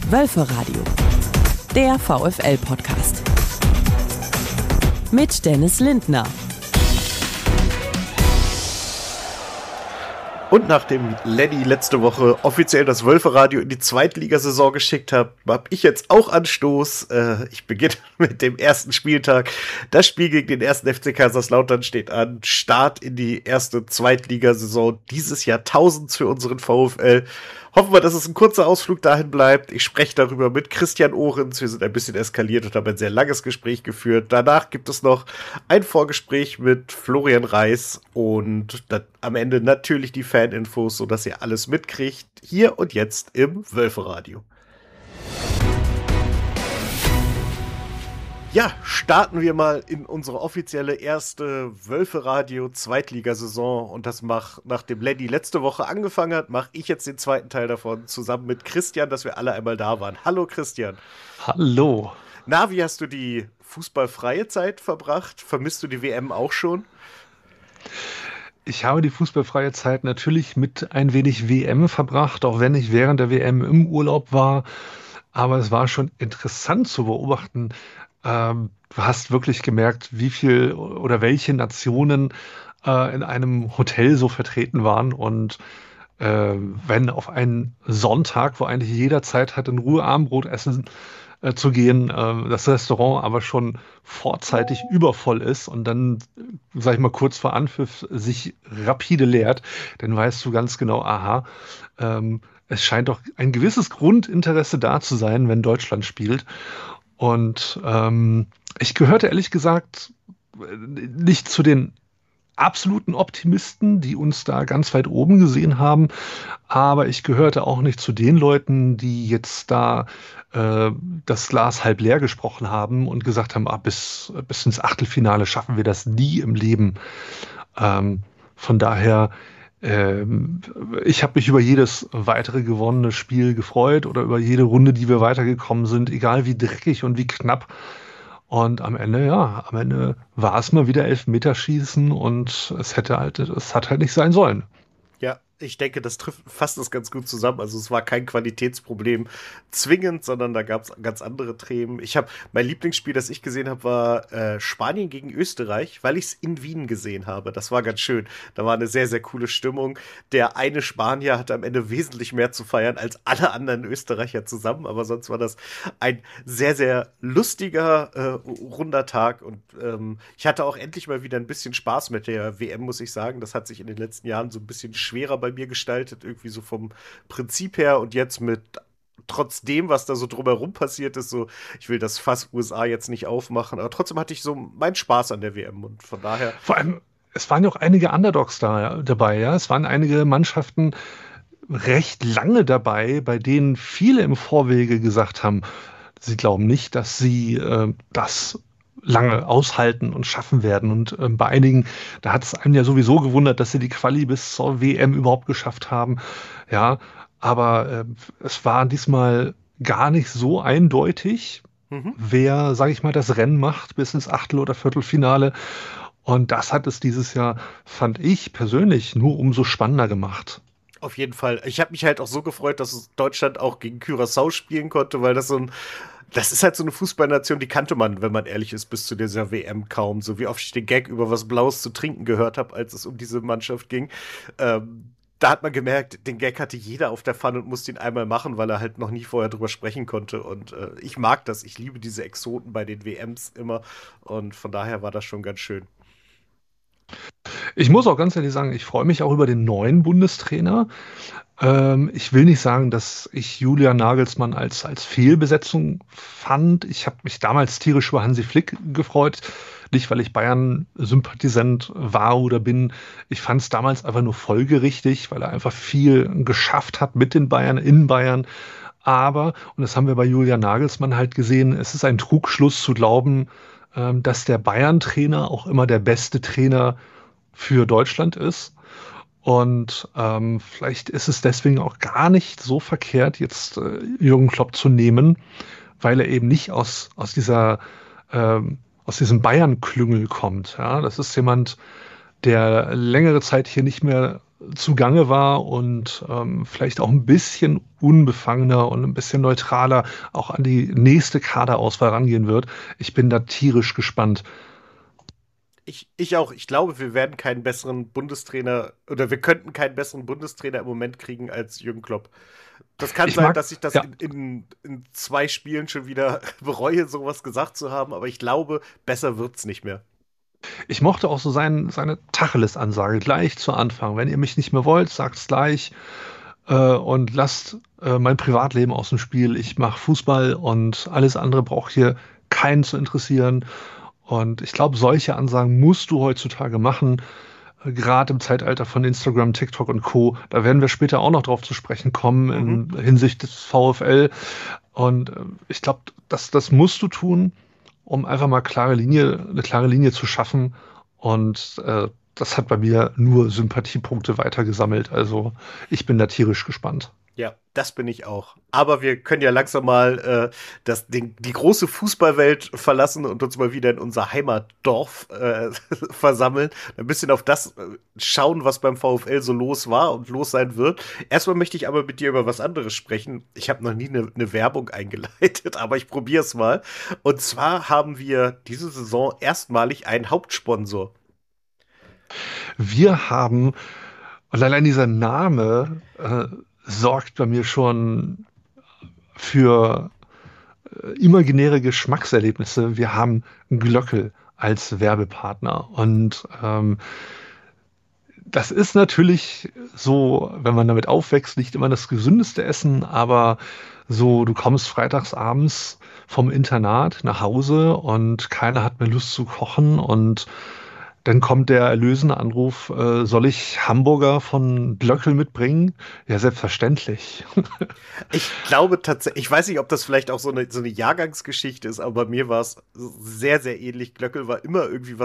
Wölferadio, der VfL-Podcast. Mit Dennis Lindner. Und nachdem Lenny letzte Woche offiziell das Wölferadio in die Zweitligasaison geschickt hat, habe ich jetzt auch Anstoß. Ich beginne mit dem ersten Spieltag. Das Spiel gegen den 1. FC Kaiserslautern steht an. Start in die erste Zweitligasaison dieses Jahrtausends für unseren VfL. Hoffen wir, dass es ein kurzer Ausflug dahin bleibt. Ich spreche darüber mit Christian Ohrens. Wir sind ein bisschen eskaliert und haben ein sehr langes Gespräch geführt. Danach gibt es noch ein Vorgespräch mit Florian Reis und am Ende natürlich die Faninfos, sodass ihr alles mitkriegt. Hier und jetzt im Wölferadio. Ja, starten wir mal in unsere offizielle erste Wölferadio-Zweitligasaison und das nachdem Lenny letzte Woche angefangen hat, mache ich jetzt den zweiten Teil davon, zusammen mit Christian, dass wir alle einmal da waren. Hallo Christian. Hallo. Na, wie hast du die fußballfreie Zeit verbracht? Vermisst du die WM auch schon? Ich habe die fußballfreie Zeit natürlich mit ein wenig WM verbracht, auch wenn ich während der WM im Urlaub war. Aber es war schon interessant zu beobachten. Du hast wirklich gemerkt, wie viel oder welche Nationen in einem Hotel so vertreten waren. Und wenn auf einen Sonntag, wo eigentlich jeder Zeit hat, in Ruhe Abendbrot essen zu gehen, das Restaurant aber schon vorzeitig übervoll ist und dann, sag ich mal, kurz vor Anpfiff sich rapide leert, dann weißt du ganz genau, aha, es scheint doch ein gewisses Grundinteresse da zu sein, wenn Deutschland spielt. Und ich gehörte ehrlich gesagt nicht zu den absoluten Optimisten, die uns da ganz weit oben gesehen haben, aber ich gehörte auch nicht zu den Leuten, die jetzt da das Glas halb leer gesprochen haben und gesagt haben, bis ins Achtelfinale schaffen wir das nie im Leben. Von daher, ich habe mich über jedes weitere gewonnene Spiel gefreut oder über jede Runde, die wir weitergekommen sind, egal wie dreckig und wie knapp. Und am Ende war es mal wieder Elfmeterschießen und es hat halt nicht sein sollen. Ja, ich denke, das fasst das ganz gut zusammen. Also es war kein Qualitätsproblem zwingend, sondern da gab es ganz andere Themen. Mein Lieblingsspiel, das ich gesehen habe, war Spanien gegen Österreich, weil ich es in Wien gesehen habe. Das war ganz schön. Da war eine sehr, sehr coole Stimmung. Der eine Spanier hatte am Ende wesentlich mehr zu feiern als alle anderen Österreicher zusammen. Aber sonst war das ein sehr, sehr lustiger, runder Tag. Und ich hatte auch endlich mal wieder ein bisschen Spaß mit der WM, muss ich sagen. Das hat sich in den letzten Jahren so ein bisschen schwerer bei mir gestaltet, irgendwie so vom Prinzip her und jetzt trotzdem, was da so drumherum passiert ist, so, ich will das Fass USA jetzt nicht aufmachen, aber trotzdem hatte ich so meinen Spaß an der WM und von daher. Vor allem, es waren ja auch einige Underdogs dabei, ja, es waren einige Mannschaften recht lange dabei, bei denen viele im Vorwege gesagt haben, sie glauben nicht, dass sie das lange aushalten und schaffen werden. Und bei einigen, da hat es einen ja sowieso gewundert, dass sie die Quali bis zur WM überhaupt geschafft haben. Ja, aber es war diesmal gar nicht so eindeutig, wer, sage ich mal, das Rennen macht bis ins Achtel- oder Viertelfinale. Und das hat es dieses Jahr, fand ich persönlich, nur umso spannender gemacht. Auf jeden Fall. Ich habe mich halt auch so gefreut, dass Deutschland auch gegen Curaçao spielen konnte, weil das ist halt so eine Fußballnation, die kannte man, wenn man ehrlich ist, bis zu dieser WM kaum. So wie oft ich den Gag über was Blaues zu trinken gehört habe, als es um diese Mannschaft ging. Da hat man gemerkt, den Gag hatte jeder auf der Pfanne und musste ihn einmal machen, weil er halt noch nie vorher drüber sprechen konnte. Und ich mag das. Ich liebe diese Exoten bei den WMs immer. Und von daher war das schon ganz schön. Ich muss auch ganz ehrlich sagen, ich freue mich auch über den neuen Bundestrainer. Ich will nicht sagen, dass ich Julian Nagelsmann als Fehlbesetzung fand. Ich habe mich damals tierisch über Hansi Flick gefreut. Nicht, weil ich Bayern-Sympathisant war oder bin. Ich fand es damals einfach nur folgerichtig, weil er einfach viel geschafft hat mit den Bayern, in Bayern. Aber, und das haben wir bei Julian Nagelsmann halt gesehen, es ist ein Trugschluss zu glauben, dass der Bayern-Trainer auch immer der beste Trainer für Deutschland ist. Und vielleicht ist es deswegen auch gar nicht so verkehrt, jetzt Jürgen Klopp zu nehmen, weil er eben nicht aus diesem Bayern-Klüngel kommt. Ja? Das ist jemand, der längere Zeit hier nicht mehr zugange war und vielleicht auch ein bisschen unbefangener und ein bisschen neutraler auch an die nächste Kaderauswahl rangehen wird. Ich bin da tierisch gespannt. Ich auch. Ich glaube, wir werden keinen besseren Bundestrainer oder wir könnten keinen besseren Bundestrainer im Moment kriegen als Jürgen Klopp. Das kann Ich sein, mag, dass ich das ja, in 2 Spielen schon wieder bereue, sowas gesagt zu haben, aber ich glaube, besser wird's nicht mehr. ich mochte auch so seine Tacheles-Ansage gleich zu Anfang. Wenn ihr mich nicht mehr wollt, sagt's gleich und lasst mein Privatleben aus dem Spiel. Ich mache Fußball und alles andere braucht hier keinen zu interessieren. Und ich glaube, solche Ansagen musst du heutzutage machen, gerade im Zeitalter von Instagram, TikTok und Co. Da werden wir später auch noch drauf zu sprechen kommen Mhm. in Hinsicht des VfL. Und ich glaube, das musst du tun, um einfach mal eine klare Linie zu schaffen. Und das hat bei mir nur Sympathiepunkte weitergesammelt. Also ich bin da tierisch gespannt. Ja, das bin ich auch. Aber wir können ja langsam mal die große Fußballwelt verlassen und uns mal wieder in unser Heimatdorf versammeln. Ein bisschen auf das schauen, was beim VfL so los war und los sein wird. Erstmal möchte ich aber mit dir über was anderes sprechen. Ich habe noch nie eine Werbung eingeleitet, aber ich probiere es mal. Und zwar haben wir diese Saison erstmalig einen Hauptsponsor. Wir haben, und allein dieser Name sorgt bei mir schon für imaginäre Geschmackserlebnisse. Wir haben Glöckel als Werbepartner. Und das ist natürlich so, wenn man damit aufwächst, nicht immer das gesündeste Essen, aber so, du kommst freitags abends vom Internat nach Hause und keiner hat mehr Lust zu kochen und dann kommt der erlösende Anruf, soll ich Hamburger von Glöckel mitbringen? Ja, selbstverständlich. Ich glaube tatsächlich, ich weiß nicht, ob das vielleicht auch so eine Jahrgangsgeschichte ist, aber bei mir war es sehr, sehr ähnlich. Glöckel war immer irgendwie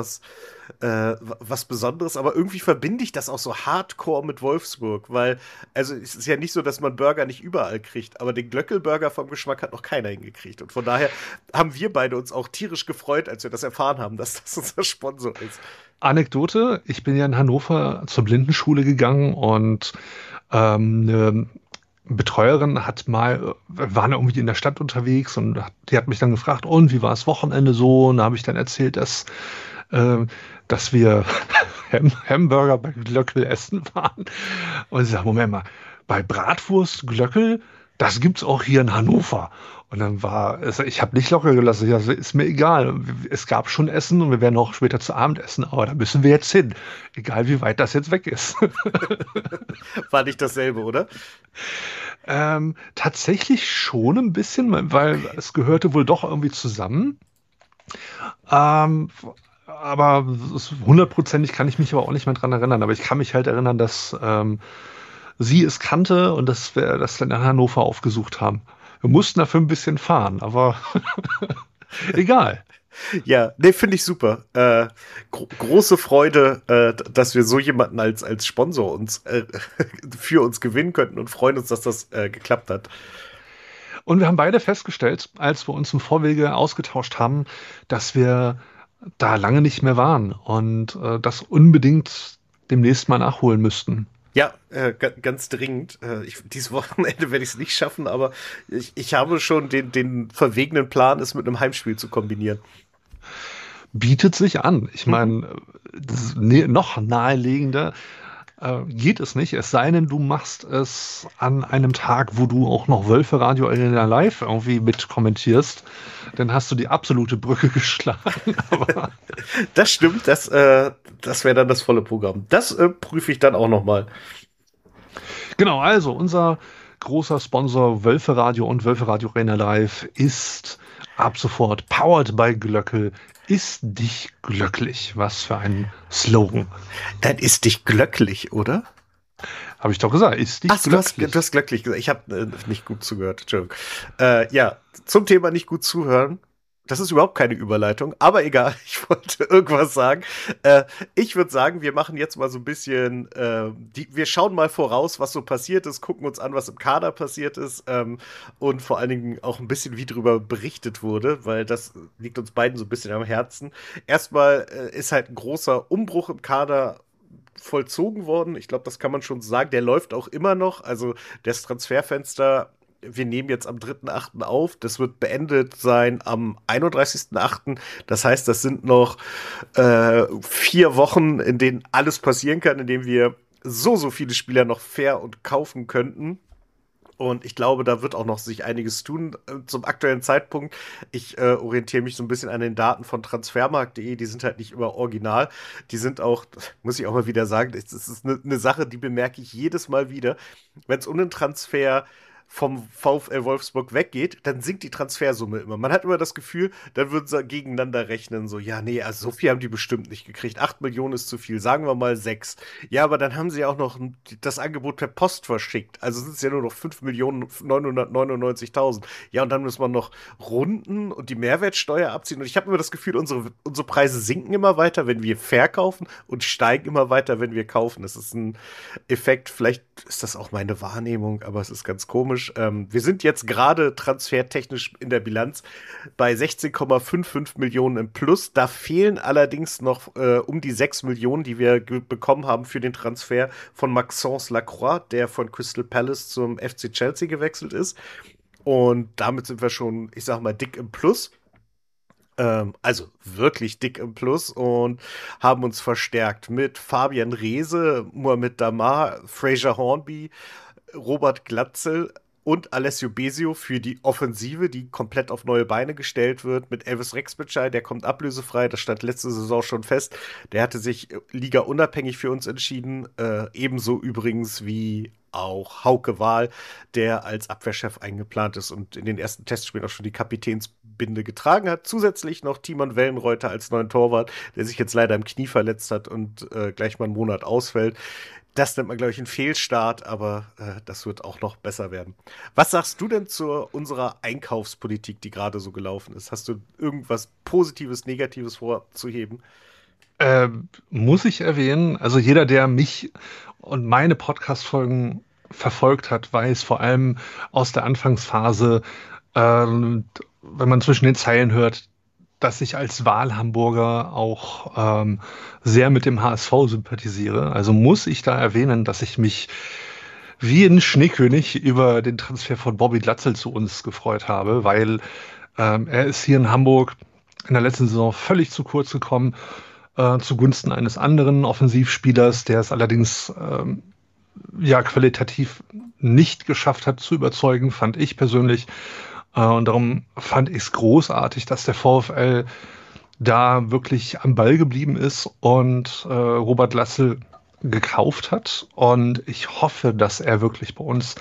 was Besonderes, aber irgendwie verbinde ich das auch so hardcore mit Wolfsburg, weil, also es ist ja nicht so, dass man Burger nicht überall kriegt, aber den Glöckel-Burger vom Geschmack hat noch keiner hingekriegt. Und von daher haben wir beide uns auch tierisch gefreut, als wir das erfahren haben, dass das unser Sponsor ist. Anekdote, ich bin ja in Hannover zur Blindenschule gegangen und eine Betreuerin hat mal, wir waren irgendwie in der Stadt unterwegs und die hat mich dann gefragt, und wie war das Wochenende so? Und da habe ich dann erzählt, äh, dass wir Hamburger bei Glöckel essen waren. Und sie sagt, Moment mal, bei Bratwurst Glöckel, das gibt's auch hier in Hannover. Und dann ich habe nicht locker gelassen. Ja, ist mir egal. Es gab schon Essen und wir werden auch später zu Abend essen, aber da müssen wir jetzt hin. Egal wie weit das jetzt weg ist. War nicht dasselbe, oder? Tatsächlich schon ein bisschen, weil Okay. es gehörte wohl doch irgendwie zusammen. Ähm, aber hundertprozentig kann ich mich aber auch nicht mehr dran erinnern. Aber ich kann mich halt erinnern, dass sie es kannte und dass wir das dann in Hannover aufgesucht haben. Wir mussten dafür ein bisschen fahren, aber egal. Ja, nee, finde ich super. Große Freude, dass wir so jemanden als Sponsor für uns gewinnen könnten und freuen uns, dass das geklappt hat. Und wir haben beide festgestellt, als wir uns im Vorwege ausgetauscht haben, dass wir da lange nicht mehr waren und das unbedingt demnächst mal nachholen müssten. Ja, ganz dringend. Dieses Wochenende werde ich es nicht schaffen, aber ich habe schon den verwegenen Plan, es mit einem Heimspiel zu kombinieren. Bietet sich an. Ich Mhm. meine, noch naheliegender geht es nicht, es sei denn, du machst es an einem Tag, wo du auch noch Wölfe Radio Arena Live irgendwie mit kommentierst. Dann hast du die absolute Brücke geschlagen. Aber Das stimmt, das wäre dann das volle Programm. Das prüfe ich dann auch noch mal. genau, also unser großer Sponsor Wölfe Radio und Wölfe Radio Arena Live ist ab sofort powered by Glöckel. Ist dich glücklich? Was für ein Slogan. Dann ist dich glücklich, oder? Habe ich doch gesagt, ist Ach, dich du glücklich? hast glücklich gesagt. Ich habe nicht gut zugehört. Entschuldigung. Ja, zum Thema nicht gut zuhören. Das ist überhaupt keine Überleitung, aber egal, ich wollte irgendwas sagen. Ich würde sagen, wir machen jetzt mal so ein bisschen, wir schauen mal voraus, was so passiert ist, gucken uns an, was im Kader passiert ist und vor allen Dingen auch ein bisschen, wie drüber berichtet wurde, weil das liegt uns beiden so ein bisschen am Herzen. Erstmal ist halt ein großer Umbruch im Kader vollzogen worden. Ich glaube, das kann man schon sagen. Der läuft auch immer noch. Also das Transferfenster, wir nehmen jetzt am 3.8. auf. Das wird beendet sein am 31.8. Das heißt, das sind noch 4 Wochen, in denen alles passieren kann, in denen wir so viele Spieler noch fair und kaufen könnten. Und ich glaube, da wird auch noch sich einiges tun zum aktuellen Zeitpunkt. Ich orientiere mich so ein bisschen an den Daten von transfermarkt.de. Die sind halt nicht immer original. Die sind auch, muss ich auch mal wieder sagen, das ist eine Sache, die bemerke ich jedes Mal wieder. Wenn es um den Transfer vom VfL Wolfsburg weggeht, dann sinkt die Transfersumme immer. Man hat immer das Gefühl, dann würden sie gegeneinander rechnen, so, ja, nee, also so viel haben die bestimmt nicht gekriegt. 8 Millionen ist zu viel, sagen wir mal 6. Ja, aber dann haben sie ja auch noch das Angebot per Post verschickt. Also sind es ja nur noch 5.999.000. Ja, und dann muss man noch runden und die Mehrwertsteuer abziehen. Und ich habe immer das Gefühl, unsere Preise sinken immer weiter, wenn wir verkaufen und steigen immer weiter, wenn wir kaufen. Das ist ein Effekt, vielleicht ist das auch meine Wahrnehmung, aber es ist ganz komisch. Wir sind jetzt gerade transfertechnisch in der Bilanz bei 16,55 Millionen im Plus. Da fehlen allerdings noch um die 6 Millionen, die wir bekommen haben für den Transfer von Maxence Lacroix, der von Crystal Palace zum FC Chelsea gewechselt ist. Und damit sind wir schon, ich sag mal, dick im Plus. Also wirklich dick im Plus und haben uns verstärkt mit Fabian Reese, Mohamed Damar, Fraser Hornby, Robert Glatzel und Alessio Besio für die Offensive, die komplett auf neue Beine gestellt wird. Mit Elvis Rexbitschei, der kommt ablösefrei, das stand letzte Saison schon fest. Der hatte sich ligaunabhängig für uns entschieden. Ebenso übrigens wie auch Hauke Wahl, der als Abwehrchef eingeplant ist und in den ersten Testspielen auch schon die Kapitänsbinde getragen hat. Zusätzlich noch Timon Wellenreuter als neuen Torwart, der sich jetzt leider im Knie verletzt hat und gleich mal einen Monat ausfällt. Das nennt man, glaube ich, einen Fehlstart, aber das wird auch noch besser werden. Was sagst du denn zu unserer Einkaufspolitik, die gerade so gelaufen ist? Hast du irgendwas Positives, Negatives vorzuheben? Muss ich erwähnen, also jeder, der mich und meine Podcast-Folgen verfolgt hat, weiß vor allem aus der Anfangsphase, wenn man zwischen den Zeilen hört, dass ich als Wahlhamburger auch sehr mit dem HSV sympathisiere. Also muss ich da erwähnen, dass ich mich wie ein Schneekönig über den Transfer von Bobby Glatzel zu uns gefreut habe, weil er ist hier in Hamburg in der letzten Saison völlig zu kurz gekommen, zugunsten eines anderen Offensivspielers, der es allerdings ja qualitativ nicht geschafft hat zu überzeugen, fand ich persönlich. Und darum fand ich es großartig, dass der VfL da wirklich am Ball geblieben ist und Robert Glatzel gekauft hat. Und ich hoffe, dass er wirklich bei uns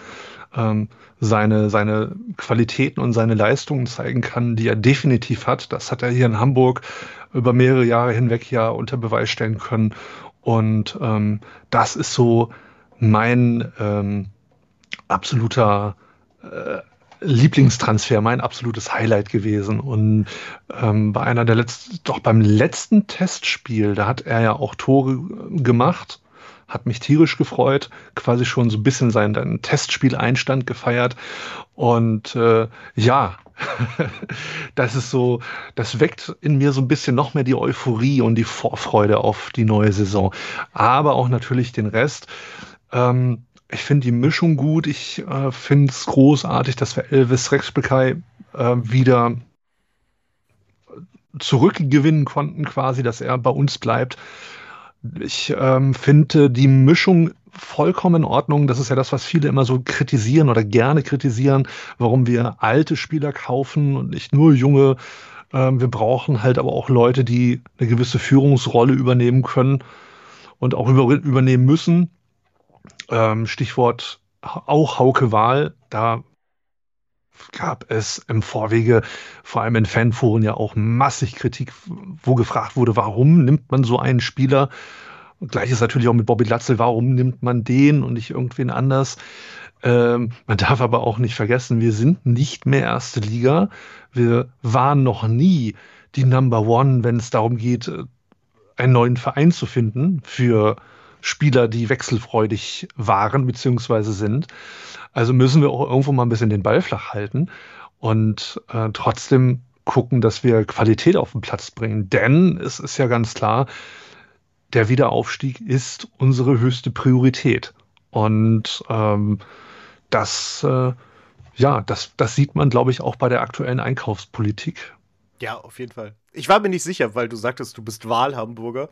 seine Qualitäten und seine Leistungen zeigen kann, die er definitiv hat. Das hat er hier in Hamburg über mehrere Jahre hinweg ja unter Beweis stellen können. Und das ist so mein absoluter Lieblingstransfer, mein absolutes Highlight gewesen. Und beim letzten Testspiel, da hat er ja auch Tore gemacht, hat mich tierisch gefreut, quasi schon so ein bisschen seinen Testspieleinstand gefeiert. Und ja, das ist so, das weckt in mir so ein bisschen noch mehr die Euphorie und die Vorfreude auf die neue Saison. Aber auch natürlich den Rest. Ich finde die Mischung gut. Ich finde es großartig, dass wir Elvis Rexbitschei wieder zurückgewinnen konnten, quasi, dass er bei uns bleibt. Ich finde die Mischung vollkommen in Ordnung. Das ist ja das, was viele immer so kritisieren oder gerne kritisieren, warum wir alte Spieler kaufen und nicht nur junge. Wir brauchen halt aber auch Leute, die eine gewisse Führungsrolle übernehmen können und auch übernehmen müssen. Stichwort auch Hauke Wahl, da gab es im Vorwege, vor allem in Fanforen, ja auch massig Kritik, wo gefragt wurde, warum nimmt man so einen Spieler? Und gleiches natürlich auch mit Bobby Glatzel, warum nimmt man den und nicht irgendwen anders? Man darf aber auch nicht vergessen, wir sind nicht mehr erste Liga. Wir waren noch nie die Number One, wenn es darum geht, einen neuen Verein zu finden für Spieler, die wechselfreudig waren bzw. sind. Also müssen wir auch irgendwo mal ein bisschen den Ball flach halten und trotzdem gucken, dass wir Qualität auf den Platz bringen. Denn es ist ja ganz klar, der Wiederaufstieg ist unsere höchste Priorität. Und das, das sieht man, glaube ich, auch bei der aktuellen Einkaufspolitik. Ja, auf jeden Fall. Ich war mir nicht sicher, weil du sagtest, du bist Wahlhamburger.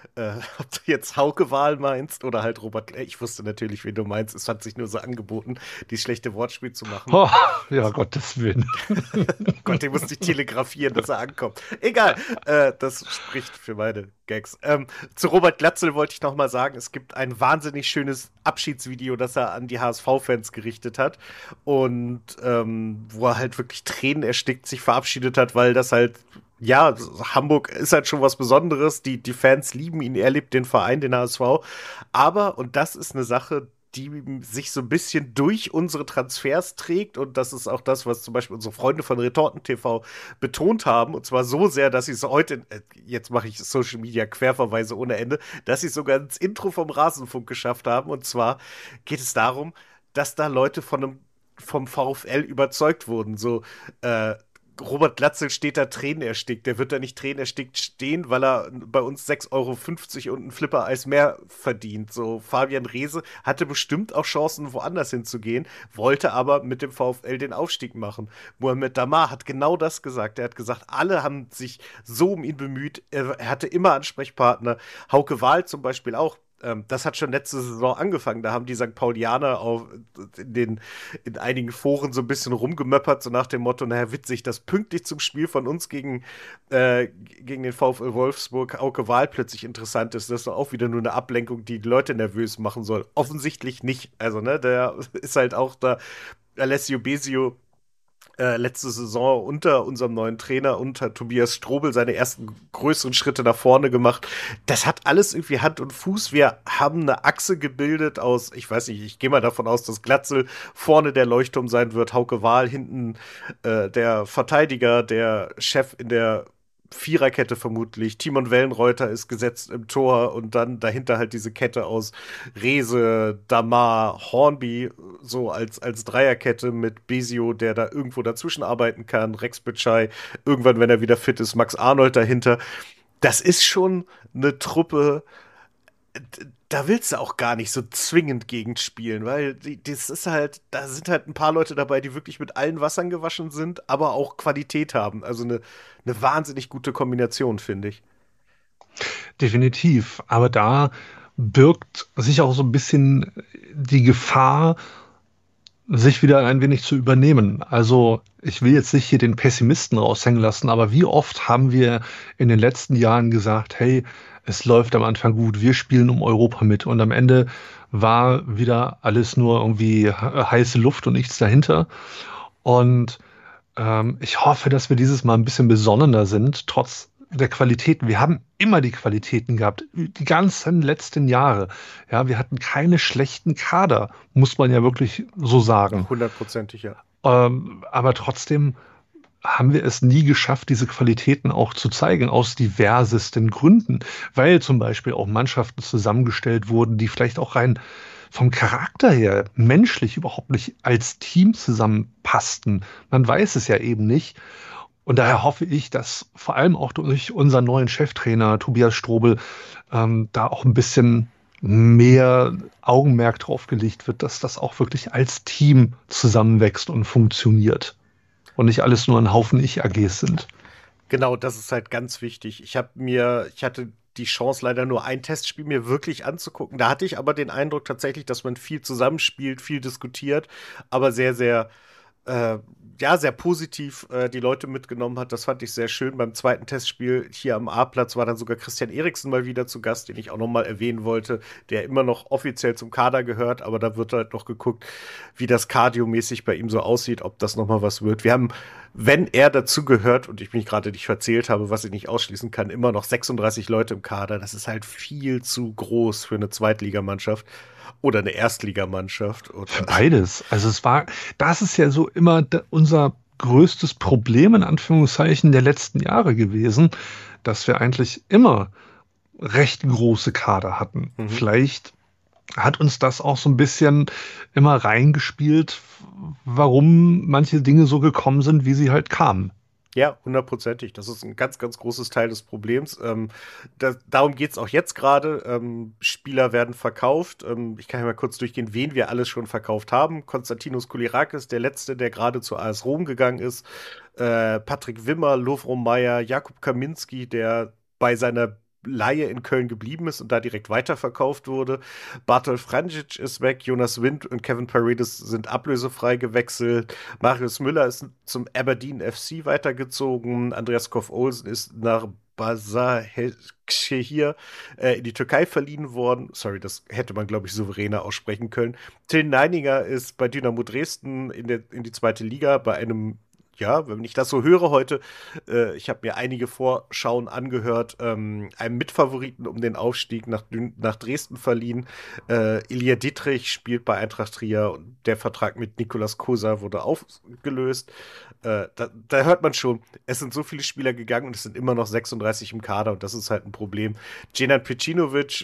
Ob du jetzt Hauke Wahl meinst oder halt Robert. Ich wusste natürlich, wen du meinst. Es hat sich nur so angeboten, dieses schlechte Wortspiel zu machen. Oh, ja, Gottes Willen. Gott, den musste ich telegrafieren, dass er ankommt. Egal, das spricht für meine Gags. Zu Robert Glatzel wollte ich noch mal sagen, es gibt ein wahnsinnig schönes Abschiedsvideo, das er an die HSV-Fans gerichtet hat und wo er halt wirklich Tränen erstickt sich verabschiedet hat, weil das halt ja, Hamburg ist halt schon was Besonderes. Die Fans lieben ihn, er liebt den Verein, den HSV. Aber, und das ist eine Sache, die sich so ein bisschen durch unsere Transfers trägt. Und das ist auch das, was zum Beispiel unsere Freunde von Retorten TV betont haben. Und zwar so sehr, dass sie es heute, jetzt mache ich Social Media Querverweise ohne Ende, dass sie es sogar ins Intro vom Rasenfunk geschafft haben. Und zwar geht es darum, dass da Leute vom VfL überzeugt wurden. So, Robert Glatzel steht da tränenerstickt. Der wird da nicht tränenerstickt stehen, weil er bei uns 6,50 € und ein Flipper-Eis mehr verdient. So, Fabian Reese hatte bestimmt auch Chancen, woanders hinzugehen, wollte aber mit dem VfL den Aufstieg machen. Mohamed Damar hat genau das gesagt. Er hat gesagt, alle haben sich so um ihn bemüht. Er hatte immer Ansprechpartner. Hauke Wahl zum Beispiel auch. Das hat schon letzte Saison angefangen. Da haben die St. Paulianer in einigen Foren so ein bisschen rumgemöppert, so nach dem Motto, naja, witzig, dass pünktlich zum Spiel von uns gegen den VfL Wolfsburg Hauke Wahl plötzlich interessant ist. Das ist doch auch wieder nur eine Ablenkung, die Leute nervös machen soll. Offensichtlich nicht. Also, ne, der ist halt auch da, Alessio Besio, letzte Saison unter unserem neuen Trainer, unter Tobias Strobel, seine ersten größeren Schritte nach vorne gemacht. Das hat alles irgendwie Hand und Fuß. Wir haben eine Achse gebildet aus, ich weiß nicht, ich gehe mal davon aus, dass Glatzel vorne der Leuchtturm sein wird, Hauke Wahl hinten der Verteidiger, der Chef in der Viererkette vermutlich. Timon Wellenreuter ist gesetzt im Tor und dann dahinter halt diese Kette aus Reese, Damar, Hornby, so als Dreierkette mit Besio, der da irgendwo dazwischen arbeiten kann, Rex Bitschei, irgendwann, wenn er wieder fit ist, Max Arnold dahinter. Das ist schon eine Truppe, da willst du auch gar nicht so zwingend gegenspielen, weil das ist halt, da sind halt ein paar Leute dabei, die wirklich mit allen Wassern gewaschen sind, aber auch Qualität haben. Also eine wahnsinnig gute Kombination, finde ich. Definitiv. Aber da birgt sich auch so ein bisschen die Gefahr, sich wieder ein wenig zu übernehmen. Also ich will jetzt nicht hier den Pessimisten raushängen lassen, aber wie oft haben wir in den letzten Jahren gesagt, hey, es läuft am Anfang gut, wir spielen um Europa mit und am Ende war wieder alles nur irgendwie heiße Luft und nichts dahinter. Und ich hoffe, dass wir dieses Mal ein bisschen besonnener sind, trotz der Qualitäten. Wir haben immer die Qualitäten gehabt, die ganzen letzten Jahre. Ja, wir hatten keine schlechten Kader, muss man ja wirklich so sagen. 100%, ja. Aber trotzdem haben wir es nie geschafft, diese Qualitäten auch zu zeigen, aus diversesten Gründen, weil zum Beispiel auch Mannschaften zusammengestellt wurden, die vielleicht auch rein vom Charakter her menschlich überhaupt nicht als Team zusammenpassten. Man weiß es ja eben nicht. Und daher hoffe ich, dass vor allem auch durch unseren neuen Cheftrainer Tobias Strobel da auch ein bisschen mehr Augenmerk drauf gelegt wird, dass das auch wirklich als Team zusammenwächst und funktioniert. Und nicht alles nur ein Haufen Ich-AGs sind. Genau, das ist halt ganz wichtig. Ich hatte die Chance, leider nur ein Testspiel mir wirklich anzugucken. Da hatte ich aber den Eindruck tatsächlich, dass man viel zusammenspielt, viel diskutiert, aber sehr, sehr sehr positiv die Leute mitgenommen hat. Das fand ich sehr schön. Beim zweiten Testspiel hier am A-Platz war dann sogar Christian Eriksen mal wieder zu Gast, den ich auch noch mal erwähnen wollte, der immer noch offiziell zum Kader gehört, aber da wird halt noch geguckt, wie das kardiomäßig bei ihm so aussieht, ob das noch mal was wird. Wir haben, wenn er dazu gehört, und ich mich gerade nicht verzählt habe, was ich nicht ausschließen kann, immer noch 36 Leute im Kader. Das ist halt viel zu groß für eine Zweitligamannschaft. Oder eine Erstligamannschaft. Für beides. Also das ist ja so immer unser größtes Problem in Anführungszeichen der letzten Jahre gewesen, dass wir eigentlich immer recht große Kader hatten. Mhm. Vielleicht hat uns das auch so ein bisschen immer reingespielt, warum manche Dinge so gekommen sind, wie sie halt kamen. Ja, hundertprozentig. Das ist ein ganz, ganz großes Teil des Problems. Darum geht es auch jetzt gerade. Spieler werden verkauft. Ich kann ja mal kurz durchgehen, wen wir alles schon verkauft haben. Konstantinos Koulirakis, der Letzte, der gerade zu AS Rom gegangen ist. Patrick Wimmer, Lovro Mayer, Jakub Kaminski, der bei seiner Leihe in Köln geblieben ist und da direkt weiterverkauft wurde. Bartol Franjic ist weg, Jonas Wind und Kevin Paredes sind ablösefrei gewechselt. Marius Müller ist zum Aberdeen FC weitergezogen. Andreas Koff-Olsen ist nach Başakşehir in die Türkei verliehen worden. Sorry, das hätte man, glaube ich, souveräner aussprechen können. Till Neininger ist bei Dynamo Dresden in die zweite Liga bei einem, ja, wenn ich das so höre heute, ich habe mir einige Vorschauen angehört, einem Mitfavoriten um den Aufstieg nach Dresden verliehen. Ilya Dietrich spielt bei Eintracht Trier und der Vertrag mit Nicolas Kosa wurde aufgelöst. Da hört man schon, es sind so viele Spieler gegangen und es sind immer noch 36 im Kader und das ist halt ein Problem. Djenan Pecinovic,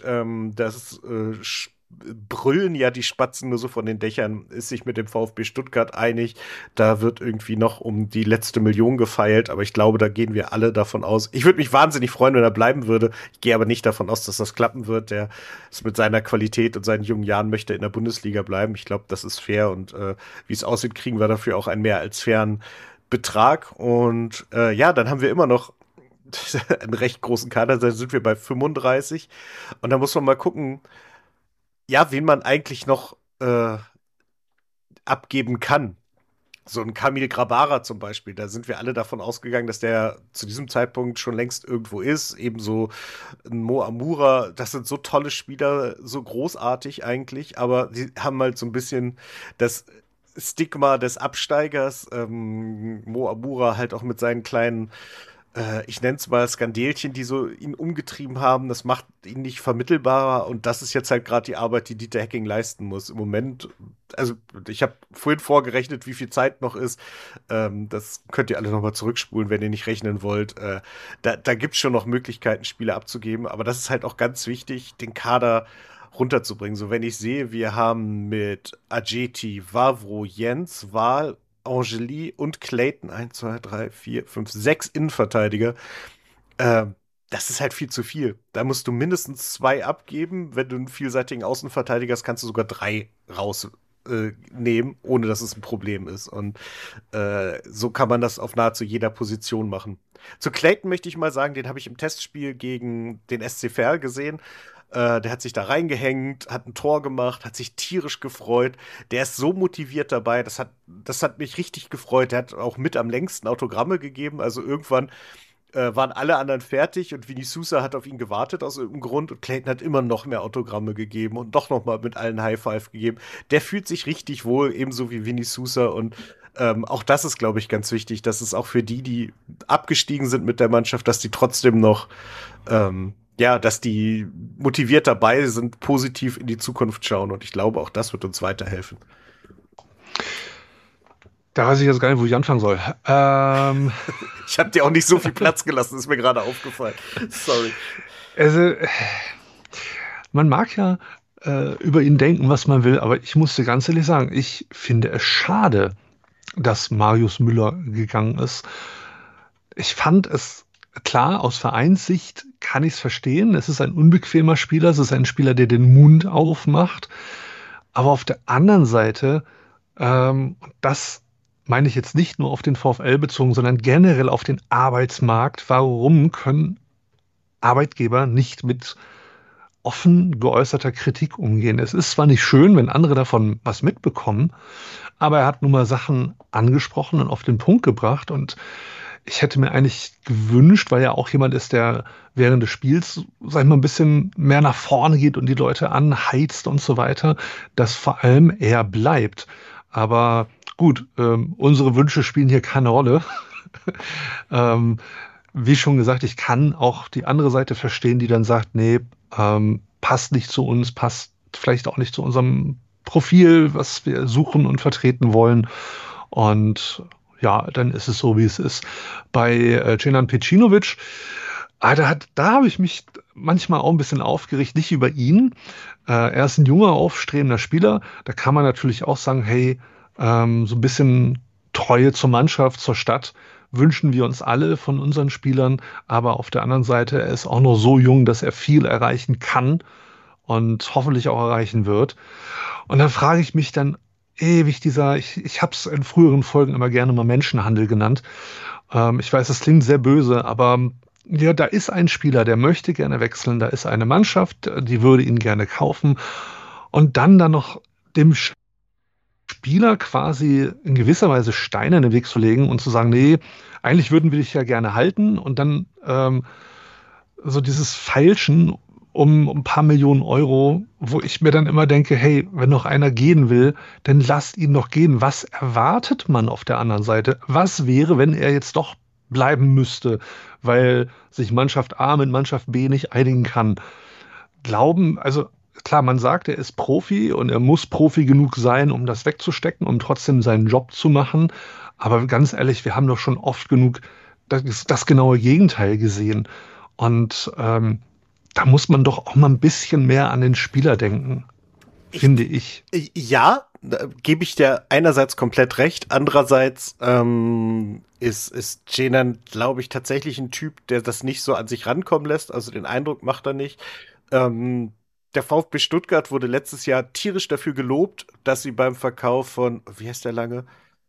brüllen ja die Spatzen nur so von den Dächern, ist sich mit dem VfB Stuttgart einig. Da wird irgendwie noch um die letzte Million gefeilt, aber ich glaube, da gehen wir alle davon aus. Ich würde mich wahnsinnig freuen, wenn er bleiben würde. Ich gehe aber nicht davon aus, dass das klappen wird. Der ist mit seiner Qualität und seinen jungen Jahren möchte in der Bundesliga bleiben. Ich glaube, das ist fair und wie es aussieht, kriegen wir dafür auch einen mehr als fairen Betrag. Und ja, dann haben wir immer noch einen recht großen Kader, da sind wir bei 35 und da muss man mal gucken, ja, wen man eigentlich noch abgeben kann. So ein Kamil Grabara zum Beispiel, da sind wir alle davon ausgegangen, dass der zu diesem Zeitpunkt schon längst irgendwo ist. Ebenso ein Mo Amura, das sind so tolle Spieler, so großartig eigentlich, aber die haben halt so ein bisschen das Stigma des Absteigers. Mo Amura halt auch mit seinen kleinen ich nenne es mal Skandelchen, die so ihn umgetrieben haben. Das macht ihn nicht vermittelbarer und das ist jetzt halt gerade die Arbeit, die Dieter Hecking leisten muss. Im Moment, also ich habe vorhin vorgerechnet, wie viel Zeit noch ist. Das könnt ihr alle nochmal zurückspulen, wenn ihr nicht rechnen wollt. Da gibt es schon noch Möglichkeiten, Spiele abzugeben, aber das ist halt auch ganz wichtig, den Kader runterzubringen. So, wenn ich sehe, wir haben mit Ajeti, Wavro, Jens, Wahl, Angeli und Clayton, 1, 2, 3, 4, 5, 6 Innenverteidiger. Das ist halt viel zu viel. Da musst du mindestens 2 abgeben. Wenn du einen vielseitigen Außenverteidiger hast, kannst du sogar 3 rausnehmen, ohne dass es ein Problem ist. Und so kann man das auf nahezu jeder Position machen. Zu Clayton möchte ich mal sagen, den habe ich im Testspiel gegen den SC Verl gesehen. Der hat sich da reingehängt, hat ein Tor gemacht, hat sich tierisch gefreut. Der ist so motiviert dabei, das hat mich richtig gefreut. Der hat auch mit am längsten Autogramme gegeben. Also irgendwann waren alle anderen fertig und Vini Sousa hat auf ihn gewartet aus irgendeinem Grund und Clayton hat immer noch mehr Autogramme gegeben und doch noch mal mit allen High Five gegeben. Der fühlt sich richtig wohl, ebenso wie Vini Sousa und auch das ist, glaube ich, ganz wichtig, dass es auch für die abgestiegen sind mit der Mannschaft, dass die trotzdem noch ja, dass die motiviert dabei sind, positiv in die Zukunft schauen. Und ich glaube, auch das wird uns weiterhelfen. Da weiß ich jetzt gar nicht, wo ich anfangen soll. Ich habe dir auch nicht so viel Platz gelassen, ist mir gerade aufgefallen. Sorry. Also, man mag ja über ihn denken, was man will, aber ich muss dir ganz ehrlich sagen, ich finde es schade, dass Marius Müller gegangen ist. Ich fand es klar, aus Vereinssicht kann ich es verstehen. Es ist ein unbequemer Spieler, es ist ein Spieler, der den Mund aufmacht. Aber auf der anderen Seite, das meine ich jetzt nicht nur auf den VfL bezogen, sondern generell auf den Arbeitsmarkt. Warum können Arbeitgeber nicht mit offen geäußerter Kritik umgehen? Es ist zwar nicht schön, wenn andere davon was mitbekommen, aber er hat nun mal Sachen angesprochen und auf den Punkt gebracht und ich hätte mir eigentlich gewünscht, weil er auch jemand ist, der während des Spiels, sag ich mal, ein bisschen mehr nach vorne geht und die Leute anheizt und so weiter, dass vor allem er bleibt. Aber gut, unsere Wünsche spielen hier keine Rolle. Wie schon gesagt, ich kann auch die andere Seite verstehen, die dann sagt, nee, passt nicht zu uns, passt vielleicht auch nicht zu unserem Profil, was wir suchen und vertreten wollen. Und ja, dann ist es so, wie es ist. Bei Djenan Pecinovic, da habe ich mich manchmal auch ein bisschen aufgeregt, nicht über ihn. Er ist ein junger, aufstrebender Spieler. Da kann man natürlich auch sagen, hey, so ein bisschen Treue zur Mannschaft, zur Stadt wünschen wir uns alle von unseren Spielern, aber auf der anderen Seite, er ist auch noch so jung, dass er viel erreichen kann und hoffentlich auch erreichen wird. Und dann frage ich mich dann ewig ich habe es in früheren Folgen immer gerne mal Menschenhandel genannt. Ich weiß, das klingt sehr böse, aber ja, da ist ein Spieler, der möchte gerne wechseln, da ist eine Mannschaft, die würde ihn gerne kaufen und dann noch dem Spieler quasi in gewisser Weise Steine in den Weg zu legen und zu sagen, nee, eigentlich würden wir dich ja gerne halten und dann so dieses Feilschen um ein paar Millionen Euro, wo ich mir dann immer denke, hey, wenn noch einer gehen will, dann lasst ihn doch gehen. Was erwartet man auf der anderen Seite? Was wäre, wenn er jetzt doch bleiben müsste, weil sich Mannschaft A mit Mannschaft B nicht einigen kann? Also klar, man sagt, er ist Profi und er muss Profi genug sein, um das wegzustecken, um trotzdem seinen Job zu machen. Aber ganz ehrlich, wir haben doch schon oft genug das genaue Gegenteil gesehen. Und da muss man doch auch mal ein bisschen mehr an den Spieler denken, finde ich. Ja, da gebe ich dir einerseits komplett recht. Andererseits ist Cenan, glaube ich, tatsächlich ein Typ, der das nicht so an sich rankommen lässt. Also den Eindruck macht er nicht. Der VfB Stuttgart wurde letztes Jahr tierisch dafür gelobt, dass sie beim Verkauf von, wie heißt der lange?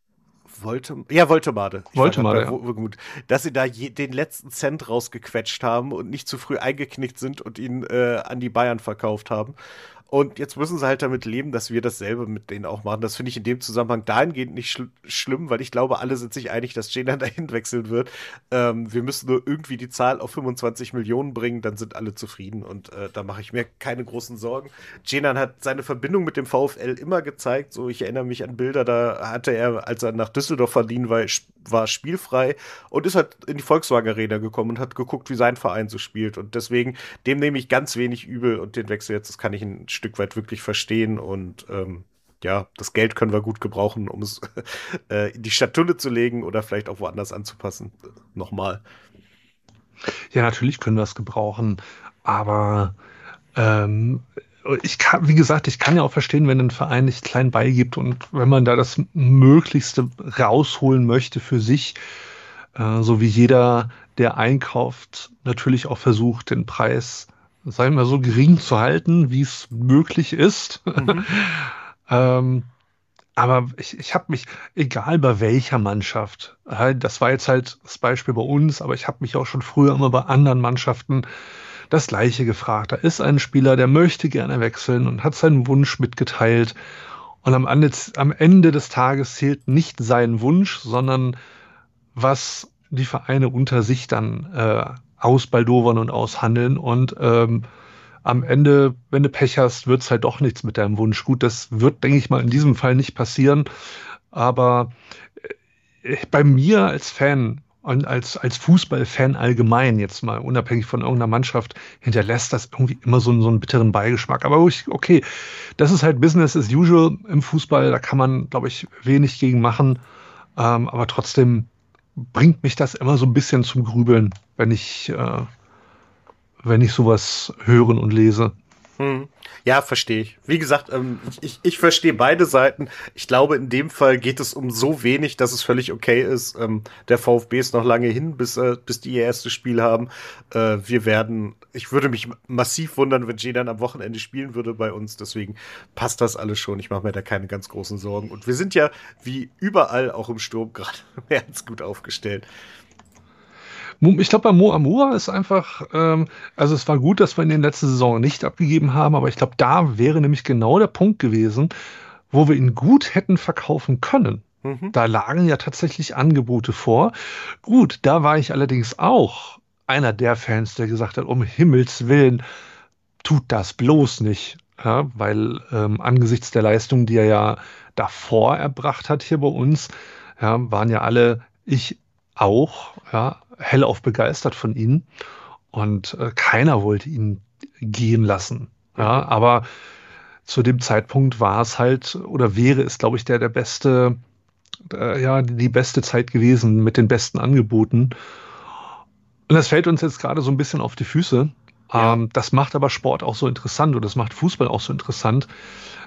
Woltemade. Woltemade, dass sie da den letzten Cent rausgequetscht haben und nicht zu früh eingeknickt sind und ihn an die Bayern verkauft haben. Und jetzt müssen sie halt damit leben, dass wir dasselbe mit denen auch machen. Das finde ich in dem Zusammenhang dahingehend nicht schlimm, weil ich glaube, alle sind sich einig, dass Cenan dahin wechseln wird. Wir müssen nur irgendwie die Zahl auf 25 Millionen bringen, dann sind alle zufrieden. Und da mache ich mir keine großen Sorgen. Cenan hat seine Verbindung mit dem VfL immer gezeigt. So, ich erinnere mich an Bilder, da hatte er, als er nach Düsseldorf verliehen war spielfrei und ist halt in die Volkswagen Arena gekommen und hat geguckt, wie sein Verein so spielt. Und deswegen, dem nehme ich ganz wenig übel und den Wechsel jetzt, das kann ich ein Stück weit wirklich verstehen. Und ja, das Geld können wir gut gebrauchen, um es in die Schatulle zu legen oder vielleicht auch woanders anzupassen. Nochmal. Ja, natürlich können wir es gebrauchen, aber wie gesagt, ich kann ja auch verstehen, wenn ein Verein nicht klein beigibt und wenn man da das Möglichste rausholen möchte für sich, so wie jeder, der einkauft, natürlich auch versucht, den Preis, sagen wir mal, so gering zu halten, wie es möglich ist. Aber ich habe mich, egal bei welcher Mannschaft, das war jetzt halt das Beispiel bei uns, aber ich habe mich auch schon früher immer bei anderen Mannschaften das Gleiche gefragt. Da ist ein Spieler, der möchte gerne wechseln und hat seinen Wunsch mitgeteilt. Und am Ende des Tages zählt nicht sein Wunsch, sondern was die Vereine unter sich dann ausbaldowern und aushandeln. Und am Ende, wenn du Pech hast, wird es halt doch nichts mit deinem Wunsch. Gut, das wird, denke ich mal, in diesem Fall nicht passieren. Aber bei mir als Fan und als Fußballfan allgemein, jetzt mal unabhängig von irgendeiner Mannschaft, hinterlässt das irgendwie immer so einen bitteren Beigeschmack. Aber okay, das ist halt Business as usual im Fußball. Da kann man, glaube ich, wenig gegen machen. Aber trotzdem bringt mich das immer so ein bisschen zum Grübeln, wenn ich sowas hören und lese. Ja, verstehe ich. Wie gesagt, ich verstehe beide Seiten. Ich glaube, in dem Fall geht es um so wenig, dass es völlig okay ist. Der VfB ist noch lange hin, bis die ihr erstes Spiel haben. Ich würde mich massiv wundern, wenn Cenan am Wochenende spielen würde bei uns. Deswegen passt das alles schon. Ich mache mir da keine ganz großen Sorgen. Und wir sind ja, wie überall, auch im Sturm gerade mehr als gut aufgestellt. Ich glaube, bei Mo Amura ist einfach, also es war gut, dass wir in den letzten Saison nicht abgegeben haben, aber ich glaube, da wäre nämlich genau der Punkt gewesen, wo wir ihn gut hätten verkaufen können. Da lagen ja tatsächlich Angebote vor. Gut, da war ich allerdings auch einer der Fans, der gesagt hat, um Himmels Willen, tut das bloß nicht. Ja, weil angesichts der Leistung, die er ja davor erbracht hat hier bei uns, ja, waren ja alle, ich auch, ja, hellauf begeistert von ihnen und keiner wollte ihn gehen lassen. Ja, aber zu dem Zeitpunkt war es halt oder wäre es, glaube ich, die beste Zeit gewesen mit den besten Angeboten. Und das fällt uns jetzt gerade so ein bisschen auf die Füße. Ja. Das macht aber Sport auch so interessant und das macht Fußball auch so interessant,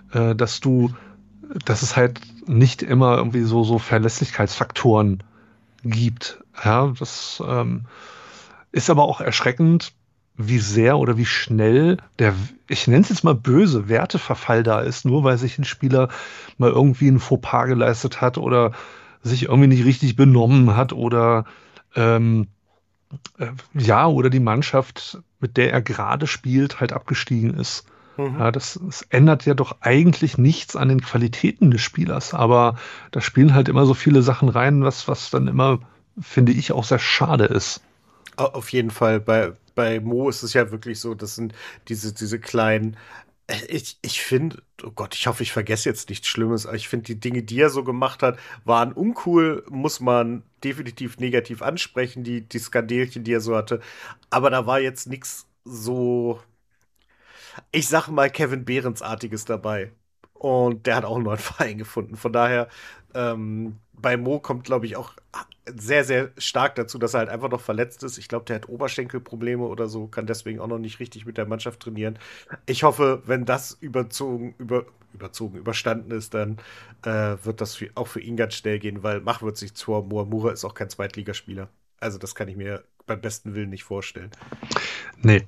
dass es halt nicht immer irgendwie so Verlässlichkeitsfaktoren gibt. Ja, das ist aber auch erschreckend, wie sehr oder wie schnell ich nenne es jetzt mal böse, Werteverfall da ist, nur weil sich ein Spieler mal irgendwie ein Fauxpas geleistet hat oder sich irgendwie nicht richtig benommen hat oder ähm, ja, oder die Mannschaft, mit der er gerade spielt, halt abgestiegen ist. Mhm. Ja, das ändert ja doch eigentlich nichts an den Qualitäten des Spielers, aber da spielen halt immer so viele Sachen rein, was dann immer, finde ich, auch sehr schade ist. Auf jeden Fall. Bei Mo ist es ja wirklich so, das sind diese kleinen. Ich finde, oh Gott, ich hoffe, ich vergesse jetzt nichts Schlimmes, aber ich finde, die Dinge, die er so gemacht hat, waren uncool, muss man definitiv negativ ansprechen, die Skandelchen, die er so hatte. Aber da war jetzt nichts so, ich sag mal, Kevin Behrens-artiges dabei. Und der hat auch einen neuen Verein gefunden. Von daher, bei Mo kommt, glaube ich, auch sehr, sehr stark dazu, dass er halt einfach noch verletzt ist. Ich glaube, der hat Oberschenkelprobleme oder so, kann deswegen auch noch nicht richtig mit der Mannschaft trainieren. Ich hoffe, wenn das überstanden ist, dann wird das auch für ihn ganz schnell gehen, weil machen wir uns nichts vor, Moamura ist auch kein Zweitligaspieler. Also das kann ich mir beim besten Willen nicht vorstellen. Nee.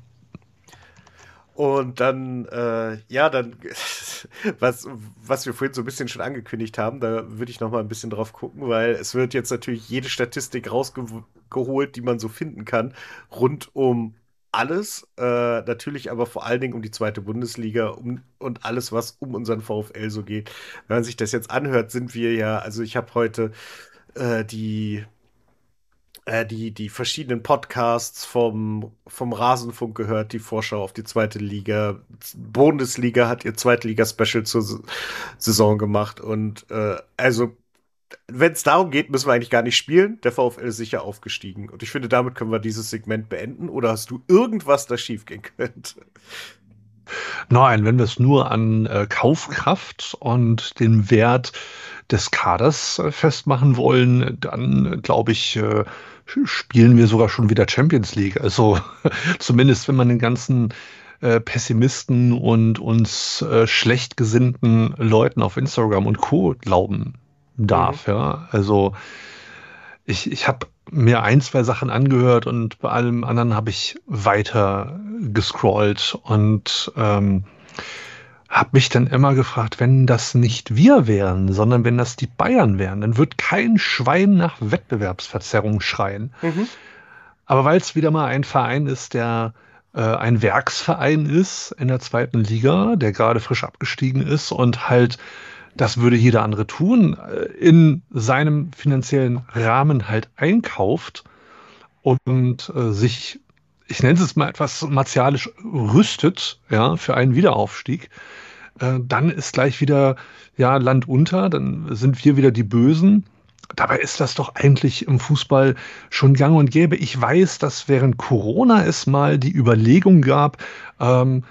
Und dann, was wir vorhin so ein bisschen schon angekündigt haben, da würde ich noch mal ein bisschen drauf gucken, weil es wird jetzt natürlich jede Statistik rausgeholt, die man so finden kann, rund um alles, natürlich aber vor allen Dingen um die zweite Bundesliga und alles, was um unseren VfL so geht. Wenn man sich das jetzt anhört, sind wir ja, also ich habe heute die verschiedenen Podcasts vom Rasenfunk gehört, die Vorschau auf die zweite Liga. Bundesliga hat ihr Zweitliga-Special zur Saison gemacht. Und also, wenn es darum geht, müssen wir eigentlich gar nicht spielen. Der VfL ist sicher aufgestiegen. Und ich finde, damit können wir dieses Segment beenden. Oder hast du irgendwas, das schiefgehen könnte? Nein, wenn wir es nur an Kaufkraft und den Wert des Kaders festmachen wollen, dann glaube ich, spielen wir sogar schon wieder Champions League. Also zumindest wenn man den ganzen Pessimisten und uns schlecht gesinnten Leuten auf Instagram und Co. glauben Mhm. darf. Ja, also ich habe mir ein, zwei Sachen angehört und bei allem anderen habe ich weiter gescrollt und habe mich dann immer gefragt, wenn das nicht wir wären, sondern wenn das die Bayern wären, dann wird kein Schwein nach Wettbewerbsverzerrung schreien. Mhm. Aber weil es wieder mal ein Verein ist, der ein Werksverein ist in der zweiten Liga, der gerade frisch abgestiegen ist und halt, das würde jeder andere tun, in seinem finanziellen Rahmen halt einkauft und sich, ich nenne es mal etwas martialisch rüstet, ja, für einen Wiederaufstieg, dann ist gleich wieder, ja, Land unter, dann sind wir wieder die Bösen. Dabei ist das doch eigentlich im Fußball schon gang und gäbe. Ich weiß, dass während Corona es mal die Überlegung gab, ähm,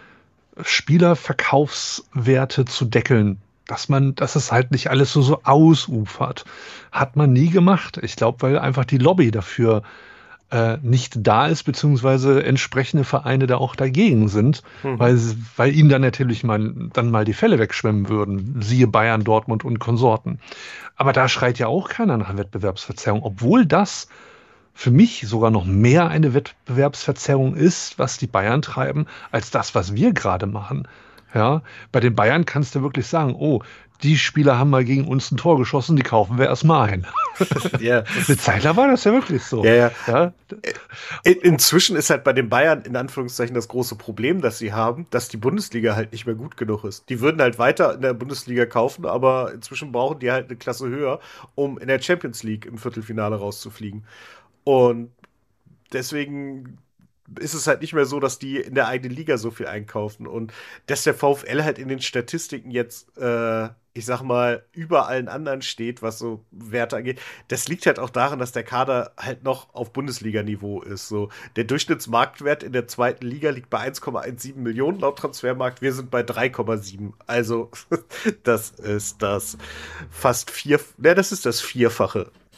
Spielerverkaufswerte zu deckeln. Dass es halt nicht alles so ausufert. Hat man nie gemacht. Ich glaube, weil einfach die Lobby dafür nicht da ist, beziehungsweise entsprechende Vereine da auch dagegen sind, Mhm. weil ihnen dann natürlich dann mal die Fälle wegschwemmen würden. Siehe Bayern, Dortmund und Konsorten. Aber da schreit ja auch keiner nach Wettbewerbsverzerrung, obwohl das für mich sogar noch mehr eine Wettbewerbsverzerrung ist, was die Bayern treiben, als das, was wir gerade machen. Ja, bei den Bayern kannst du wirklich sagen, oh, die Spieler haben mal gegen uns ein Tor geschossen, die kaufen wir erstmal ein. Ja, Eine Zeit lang war das ja wirklich so. ja, ja. Ja, Inzwischen ist halt bei den Bayern in Anführungszeichen das große Problem, das sie haben, dass die Bundesliga halt nicht mehr gut genug ist. Die würden halt weiter in der Bundesliga kaufen, aber inzwischen brauchen die halt eine Klasse höher, um in der Champions League im Viertelfinale rauszufliegen. Und deswegen ist es halt nicht mehr so, dass die in der eigenen Liga so viel einkaufen. Und dass der VfL halt in den Statistiken jetzt, ich sag mal, über allen anderen steht, was so Werte angeht, das liegt halt auch daran, dass der Kader halt noch auf Bundesliga-Niveau ist. So, der Durchschnittsmarktwert in der zweiten Liga liegt bei 1,17 Millionen laut Transfermarkt. Wir sind bei 3,7. Also, das ist das fast vier, ne, das ist das Vierfache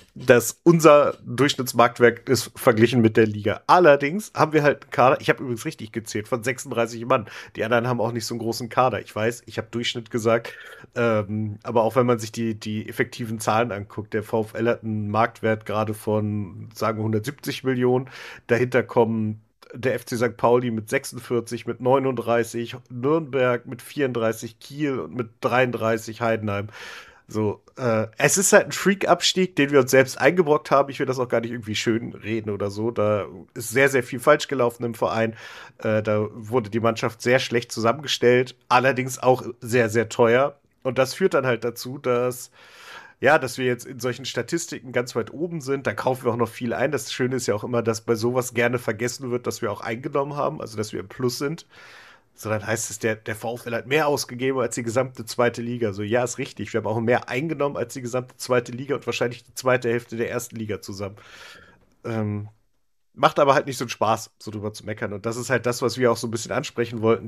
dass unser Durchschnittsmarktwert ist verglichen mit der Liga. Allerdings haben wir halt einen Kader, ich habe übrigens richtig gezählt, von 36 Mann. Die anderen haben auch nicht so einen großen Kader. Ich weiß, ich habe Durchschnitt gesagt, aber auch wenn man sich die effektiven Zahlen anguckt, der VfL hat einen Marktwert gerade von, sagen wir, 170 Millionen. Dahinter kommen der FC St. Pauli mit 46, mit 39, Nürnberg mit 34, Kiel und mit 33, Heidenheim. So, es ist halt ein Freak-Abstieg, den wir uns selbst eingebrockt haben. Ich will das auch gar nicht irgendwie schön reden oder so. Da ist sehr, sehr viel falsch gelaufen im Verein. Da wurde die Mannschaft sehr schlecht zusammengestellt, allerdings auch sehr, sehr teuer. Und das führt dann halt dazu, dass wir jetzt in solchen Statistiken ganz weit oben sind. Da kaufen wir auch noch viel ein. Das Schöne ist ja auch immer, dass bei sowas gerne vergessen wird, dass wir auch eingenommen haben, also dass wir im Plus sind. So, dann heißt es, der VfL hat mehr ausgegeben als die gesamte zweite Liga. So, ja, ist richtig. Wir haben auch mehr eingenommen als die gesamte zweite Liga und wahrscheinlich die zweite Hälfte der ersten Liga zusammen. Ähm, Macht aber halt nicht so einen Spaß, so drüber zu meckern. Und das ist halt das, was wir auch so ein bisschen ansprechen wollten,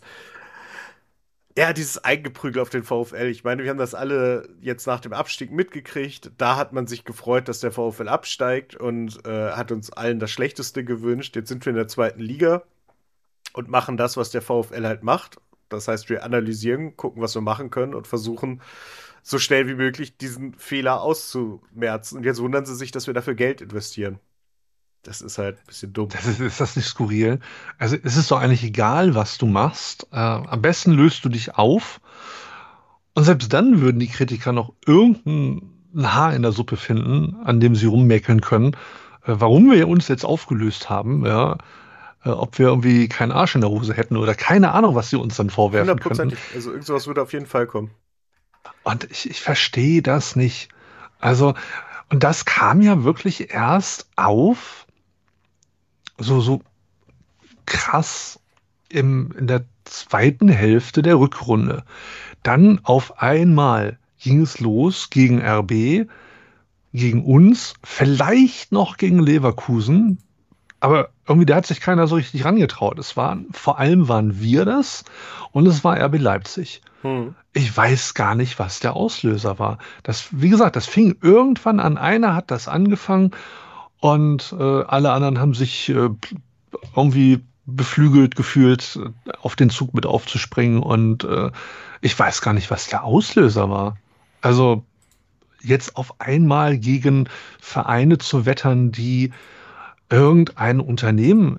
dieses Eingeprügel auf den VfL. Ich meine, wir haben das alle jetzt nach dem Abstieg mitgekriegt. Da hat man sich gefreut, dass der VfL absteigt und hat uns allen das Schlechteste gewünscht. Jetzt sind wir in der zweiten Liga und machen das, was der VfL halt macht. Das heißt, wir analysieren, gucken, was wir machen können und versuchen, so schnell wie möglich diesen Fehler auszumerzen. Und jetzt wundern sie sich, dass wir dafür Geld investieren. Das ist halt ein bisschen dumm. Ist das nicht skurril? Also es ist doch eigentlich egal, was du machst. Am besten löst du dich auf. Und selbst dann würden die Kritiker noch irgendein Haar in der Suppe finden, an dem sie rummäkeln können, warum wir uns jetzt aufgelöst haben, ja, ob wir irgendwie keinen Arsch in der Hose hätten oder keine Ahnung, was sie uns dann vorwerfen könnten. 100%. Also irgendwas würde auf jeden Fall kommen. Und ich verstehe das nicht. Also, und das kam ja wirklich erst auf, so krass in der zweiten Hälfte der Rückrunde. Dann auf einmal ging es los gegen RB, gegen uns, vielleicht noch gegen Leverkusen, aber irgendwie da hat sich keiner so richtig rangetraut. Vor allem waren wir das und es war RB Leipzig. Hm. Ich weiß gar nicht, was der Auslöser war. Wie gesagt, das fing irgendwann an. Einer hat das angefangen und alle anderen haben sich irgendwie beflügelt gefühlt, auf den Zug mit aufzuspringen. Und ich weiß gar nicht, was der Auslöser war. Also jetzt auf einmal gegen Vereine zu wettern, die irgendein Unternehmen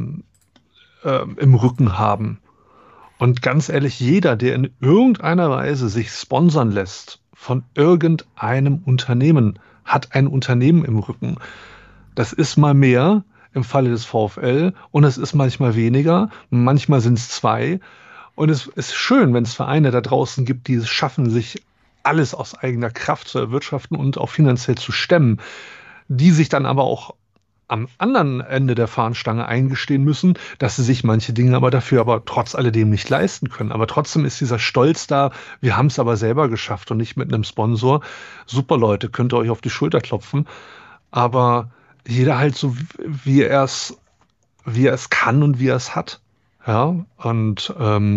im Rücken haben. Und ganz ehrlich, jeder, der in irgendeiner Weise sich sponsern lässt von irgendeinem Unternehmen, hat ein Unternehmen im Rücken. Das ist mal mehr im Falle des VfL und es ist manchmal weniger, manchmal sind es zwei. Und es ist schön, wenn es Vereine da draußen gibt, die es schaffen, sich alles aus eigener Kraft zu erwirtschaften und auch finanziell zu stemmen, die sich dann aber auch am anderen Ende der Fahnenstange eingestehen müssen, dass sie sich manche Dinge aber trotz alledem nicht leisten können. Aber trotzdem ist dieser Stolz da, wir haben es aber selber geschafft und nicht mit einem Sponsor. Super Leute, könnt ihr euch auf die Schulter klopfen. Aber jeder halt so, wie er es kann und wie er es hat. Ja, und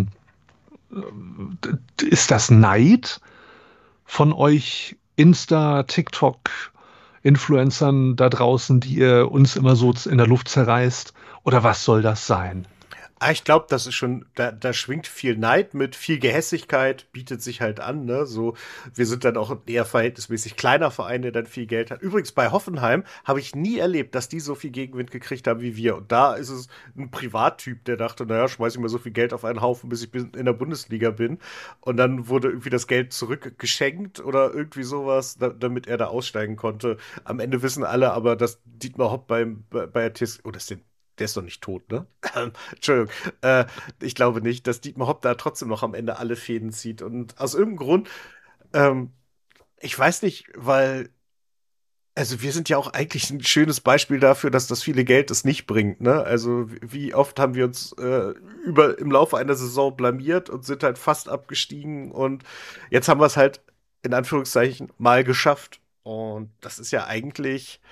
ist das Neid von euch Insta, TikTok, Influencern da draußen, die ihr uns immer so in der Luft zerreißt? Oder was soll das sein? Ich glaube, das ist schon, da schwingt viel Neid mit, viel Gehässigkeit, bietet sich halt an, ne? So, wir sind dann auch ein eher verhältnismäßig kleiner Verein, der dann viel Geld hat. Übrigens, bei Hoffenheim habe ich nie erlebt, dass die so viel Gegenwind gekriegt haben wie wir. Und da ist es ein Privattyp, der dachte, naja, schmeiß ich mir so viel Geld auf einen Haufen, bis ich in der Bundesliga bin. Und dann wurde irgendwie das Geld zurückgeschenkt oder irgendwie sowas, damit er da aussteigen konnte. Am Ende wissen alle aber, dass Dietmar Hopp bei der TSG, oh, der ist doch nicht tot, ne? Entschuldigung. Ich glaube nicht, dass Dietmar Hopp da trotzdem noch am Ende alle Fäden zieht. Und aus irgendeinem Grund, ähm, ich weiß nicht, also wir sind ja auch eigentlich ein schönes Beispiel dafür, dass das viele Geld es nicht bringt, ne? Also wie oft haben wir uns im Laufe einer Saison blamiert und sind halt fast abgestiegen und jetzt haben wir es halt in Anführungszeichen mal geschafft. Und das ist ja eigentlich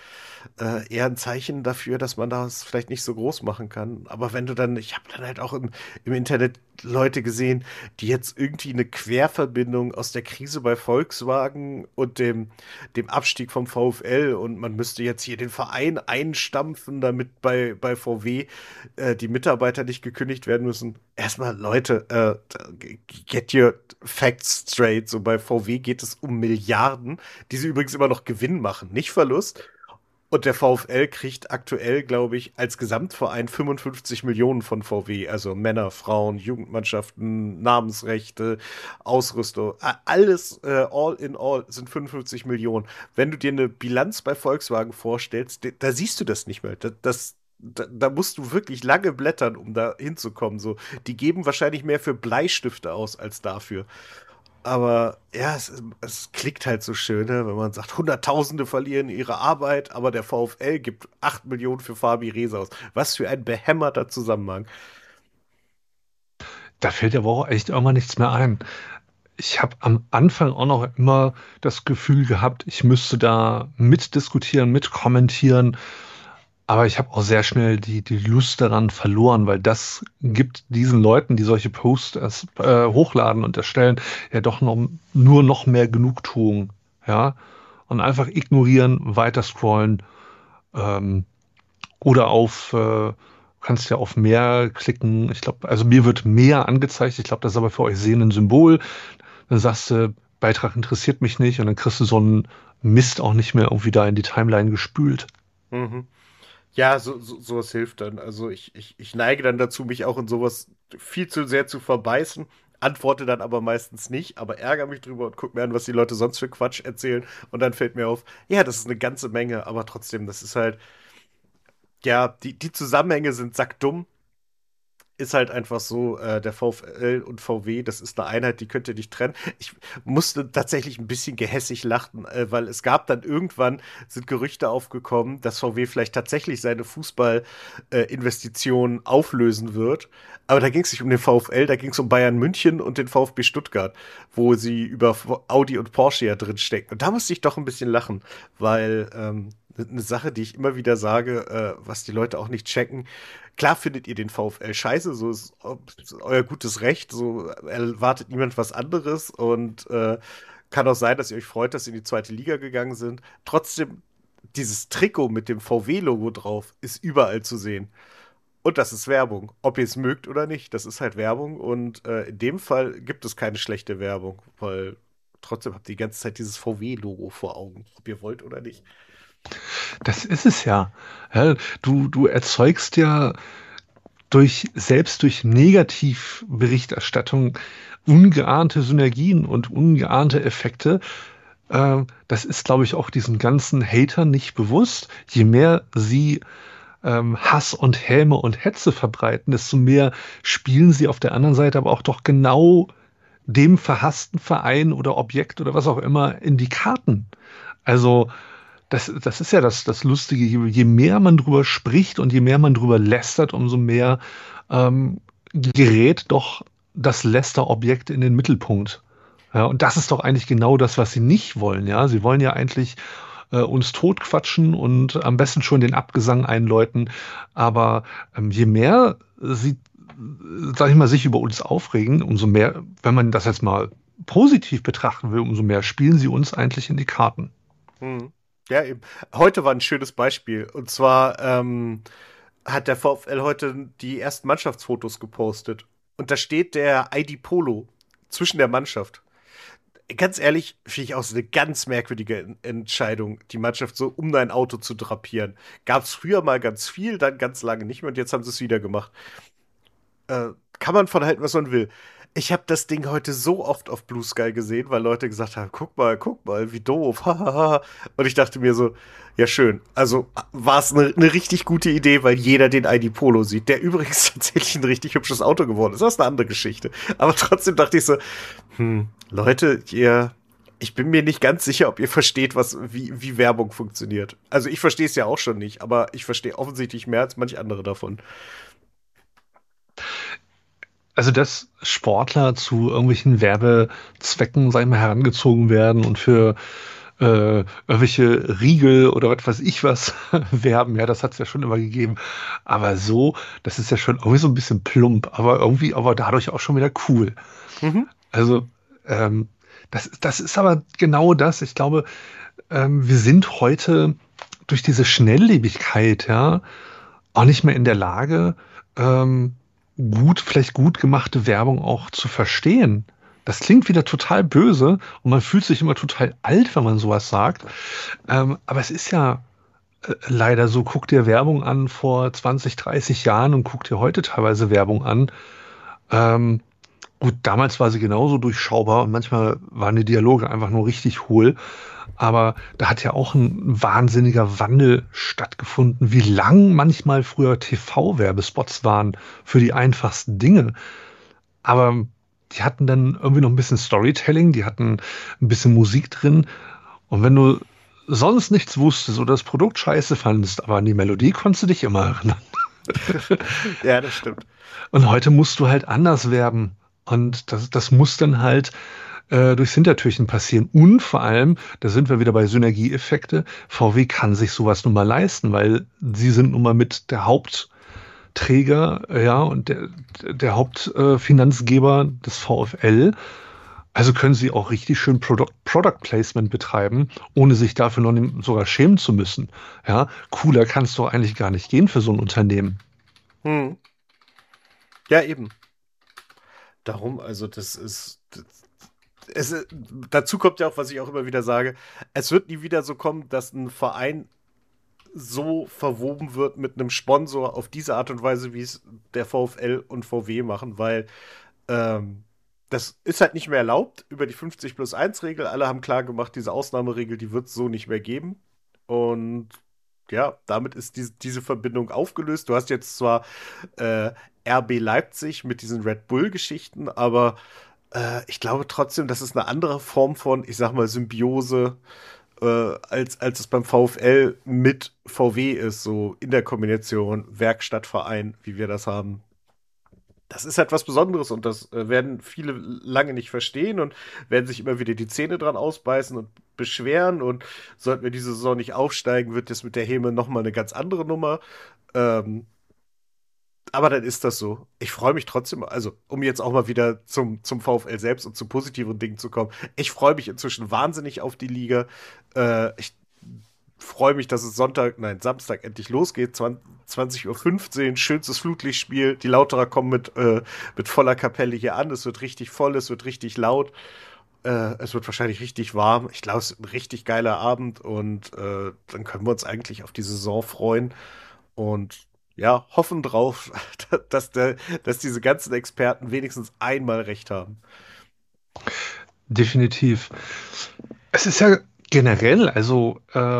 eher ein Zeichen dafür, dass man das vielleicht nicht so groß machen kann. Aber wenn du dann, ich habe dann halt auch im Internet Leute gesehen, die jetzt irgendwie eine Querverbindung aus der Krise bei Volkswagen und dem Abstieg vom VfL und man müsste jetzt hier den Verein einstampfen, damit bei VW die Mitarbeiter nicht gekündigt werden müssen. Erstmal, Leute, get your facts straight. So bei VW geht es um Milliarden, die sie übrigens immer noch Gewinn machen, nicht Verlust. Und der VfL kriegt aktuell, glaube ich, als Gesamtverein 55 Millionen von VW. Also Männer, Frauen, Jugendmannschaften, Namensrechte, Ausrüstung. Alles all in all sind 55 Millionen. Wenn du dir eine Bilanz bei Volkswagen vorstellst, da siehst du das nicht mehr. Da musst du wirklich lange blättern, um da hinzukommen. So, die geben wahrscheinlich mehr für Bleistifte aus als dafür. Aber ja, es klickt halt so schön, ne? Wenn man sagt, Hunderttausende verlieren ihre Arbeit, aber der VfL gibt 8 Millionen für Fabi Reza aus. Was für ein behämmerter Zusammenhang. Da fällt aber auch echt irgendwann nichts mehr ein. Ich habe am Anfang auch noch immer das Gefühl gehabt, ich müsste da mitdiskutieren, mitkommentieren. Aber ich habe auch sehr schnell die Lust daran verloren, weil das gibt diesen Leuten, die solche Posts hochladen und erstellen, ja doch nur noch mehr Genugtuung. Ja? Und einfach ignorieren, weiter scrollen ähm, oder kannst ja auf mehr klicken. Ich glaube, also mir wird mehr angezeigt. Ich glaube, das ist aber für euch sehen ein Symbol. Dann sagst du, Beitrag interessiert mich nicht und dann kriegst du so einen Mist auch nicht mehr irgendwie da in die Timeline gespült. Mhm. Ja, sowas hilft dann. Also ich neige dann dazu, mich auch in sowas viel zu sehr zu verbeißen, antworte dann aber meistens nicht, aber ärgere mich drüber und gucke mir an, was die Leute sonst für Quatsch erzählen. Und dann fällt mir auf, ja, das ist eine ganze Menge, aber trotzdem, das ist halt, ja, die Zusammenhänge sind sackdumm. Ist halt einfach so, der VfL und VW, das ist eine Einheit, die könnt ihr nicht trennen. Ich musste tatsächlich ein bisschen gehässig lachen, weil es gab dann irgendwann, sind Gerüchte aufgekommen, dass VW vielleicht tatsächlich seine Fußballinvestitionen auflösen wird. Aber da ging es nicht um den VfL, da ging es um Bayern München und den VfB Stuttgart, wo sie über Audi und Porsche ja drin stecken. Und da musste ich doch ein bisschen lachen, weil eine Sache, die ich immer wieder sage, was die Leute auch nicht checken. Klar findet ihr den VfL scheiße, so ist euer gutes Recht, so erwartet niemand was anderes und kann auch sein, dass ihr euch freut, dass sie in die zweite Liga gegangen sind. Trotzdem, dieses Trikot mit dem VW-Logo drauf ist überall zu sehen. Und das ist Werbung. Ob ihr es mögt oder nicht, das ist halt Werbung und in dem Fall gibt es keine schlechte Werbung, weil trotzdem habt ihr die ganze Zeit dieses VW-Logo vor Augen, ob ihr wollt oder nicht. Das ist es ja. Ja, du erzeugst ja selbst durch Negativberichterstattung ungeahnte Synergien und ungeahnte Effekte. Das ist, glaube ich, auch diesen ganzen Hatern nicht bewusst. Je mehr sie Hass und Häme und Hetze verbreiten, desto mehr spielen sie auf der anderen Seite aber auch doch genau dem verhassten Verein oder Objekt oder was auch immer in die Karten. Also das ist ja das Lustige. Je mehr man drüber spricht und je mehr man drüber lästert, umso mehr gerät doch das Lästerobjekt in den Mittelpunkt. Ja, und das ist doch eigentlich genau das, was sie nicht wollen. Ja, sie wollen ja eigentlich uns totquatschen und am besten schon den Abgesang einläuten. Aber je mehr sie, sag ich mal, sich über uns aufregen, umso mehr, wenn man das jetzt mal positiv betrachten will, umso mehr spielen sie uns eigentlich in die Karten. Hm. Ja, eben. Heute war ein schönes Beispiel. Und zwar hat der VfL heute die ersten Mannschaftsfotos gepostet. Und da steht der ID Polo zwischen der Mannschaft. Ganz ehrlich, finde ich auch so eine ganz merkwürdige Entscheidung, die Mannschaft so um dein Auto zu drapieren. Gab es früher mal ganz viel, dann ganz lange nicht mehr und jetzt haben sie es wieder gemacht. Kann man von halten, was man will. Ich habe das Ding heute so oft auf Blue Sky gesehen, weil Leute gesagt haben, guck mal, wie doof. Und ich dachte mir so, ja schön. Also war es eine richtig gute Idee, weil jeder den ID Polo sieht, der übrigens tatsächlich ein richtig hübsches Auto geworden ist. Das ist eine andere Geschichte. Aber trotzdem dachte ich so, Leute, ich bin mir nicht ganz sicher, ob ihr versteht, wie Werbung funktioniert. Also ich verstehe es ja auch schon nicht, aber ich verstehe offensichtlich mehr als manch andere davon. Also, dass Sportler zu irgendwelchen Werbezwecken, sag ich mal, herangezogen werden und für irgendwelche Riegel oder was weiß ich was werben. Ja, das hat es ja schon immer gegeben. Aber so, das ist ja schon irgendwie so ein bisschen plump, aber irgendwie, aber dadurch auch schon wieder cool. Mhm. Also, das ist aber genau das. Ich glaube, wir sind heute durch diese Schnelllebigkeit, ja, auch nicht mehr in der Lage, ähm, vielleicht gut gemachte Werbung auch zu verstehen. Das klingt wieder total böse und man fühlt sich immer total alt, wenn man sowas sagt. Aber es ist ja leider so, guck dir Werbung an vor 20, 30 Jahren und guck dir heute teilweise Werbung an. Ähm, Gut, damals war sie genauso durchschaubar und manchmal waren die Dialoge einfach nur richtig hohl. Aber da hat ja auch ein wahnsinniger Wandel stattgefunden, wie lang manchmal früher TV-Werbespots waren für die einfachsten Dinge. Aber die hatten dann irgendwie noch ein bisschen Storytelling, die hatten ein bisschen Musik drin. Und wenn du sonst nichts wusstest oder das Produkt scheiße fandest, aber an die Melodie konntest du dich immer erinnern. Ja, das stimmt. Und heute musst du halt anders werben. Und das muss dann halt durchs Hintertürchen passieren. Und vor allem, da sind wir wieder bei Synergieeffekte, VW kann sich sowas nun mal leisten, weil sie sind nun mal mit der Hauptträger, ja, und der Hauptfinanzgeber des VfL. Also können sie auch richtig schön Product Placement betreiben, ohne sich dafür sogar schämen zu müssen. Ja, cooler kann es doch eigentlich gar nicht gehen für so ein Unternehmen. Hm. Ja, eben. Darum, also dazu kommt ja auch, was ich auch immer wieder sage, es wird nie wieder so kommen, dass ein Verein so verwoben wird mit einem Sponsor auf diese Art und Weise, wie es der VfL und VW machen, weil ähm, das ist halt nicht mehr erlaubt über die 50+1 Regel. Alle haben klar gemacht, diese Ausnahmeregel, die wird es so nicht mehr geben. Und ja, damit ist diese Verbindung aufgelöst. Du hast jetzt zwar äh, RB Leipzig mit diesen Red Bull-Geschichten, aber ich glaube trotzdem, das ist eine andere Form von, ich sag mal, Symbiose, als es beim VfL mit VW ist, so in der Kombination Werkstattverein, wie wir das haben. Das ist halt was Besonderes und das werden viele lange nicht verstehen und werden sich immer wieder die Zähne dran ausbeißen und beschweren. Und sollten wir diese Saison nicht aufsteigen, wird das mit der Häme nochmal eine ganz andere Nummer. Ähm, aber dann ist das so. Ich freue mich trotzdem, also um jetzt auch mal wieder zum VfL selbst und zu positiven Dingen zu kommen. Ich freue mich inzwischen wahnsinnig auf die Liga. Ich freue mich, dass es Samstag endlich losgeht. 20:15 Uhr, schönstes Flutlichtspiel. Die Lauterer kommen mit voller Kapelle hier an. Es wird richtig voll, es wird richtig laut. Es wird wahrscheinlich richtig warm. Ich glaube, es ist ein richtig geiler Abend und dann können wir uns eigentlich auf die Saison freuen und ja, hoffen drauf, dass diese ganzen Experten wenigstens einmal recht haben. Definitiv. Es ist ja generell, also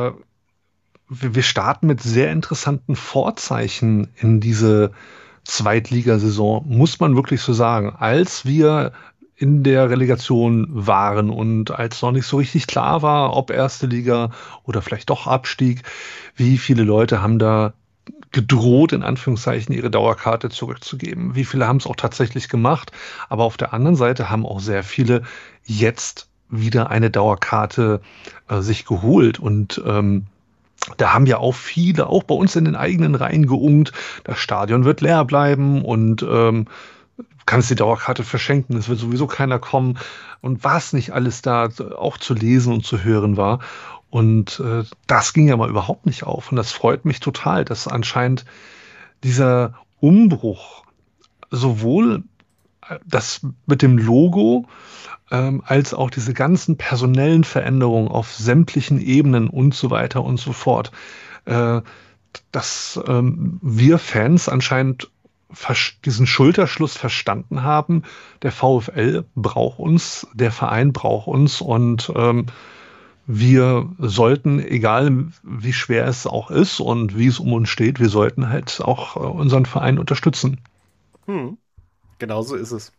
wir starten mit sehr interessanten Vorzeichen in diese Zweitligasaison, muss man wirklich so sagen. Als wir in der Relegation waren und als noch nicht so richtig klar war, ob erste Liga oder vielleicht doch Abstieg, wie viele Leute haben da gedroht, in Anführungszeichen, ihre Dauerkarte zurückzugeben. Wie viele haben es auch tatsächlich gemacht? Aber auf der anderen Seite haben auch sehr viele jetzt wieder eine Dauerkarte sich geholt und da haben ja auch viele, auch bei uns in den eigenen Reihen geungt, das Stadion wird leer bleiben und kannst die Dauerkarte verschenken, es wird sowieso keiner kommen und was nicht alles da auch zu lesen und zu hören war. Und das ging ja mal überhaupt nicht auf. Und das freut mich total, dass anscheinend dieser Umbruch sowohl das mit dem Logo als auch diese ganzen personellen Veränderungen auf sämtlichen Ebenen und so weiter und so fort, äh, dass wir Fans anscheinend diesen Schulterschluss verstanden haben. Der VfL braucht uns, der Verein braucht uns und wir sollten, egal wie schwer es auch ist und wie es um uns steht, wir sollten halt auch unseren Verein unterstützen. Hm, genau so ist es.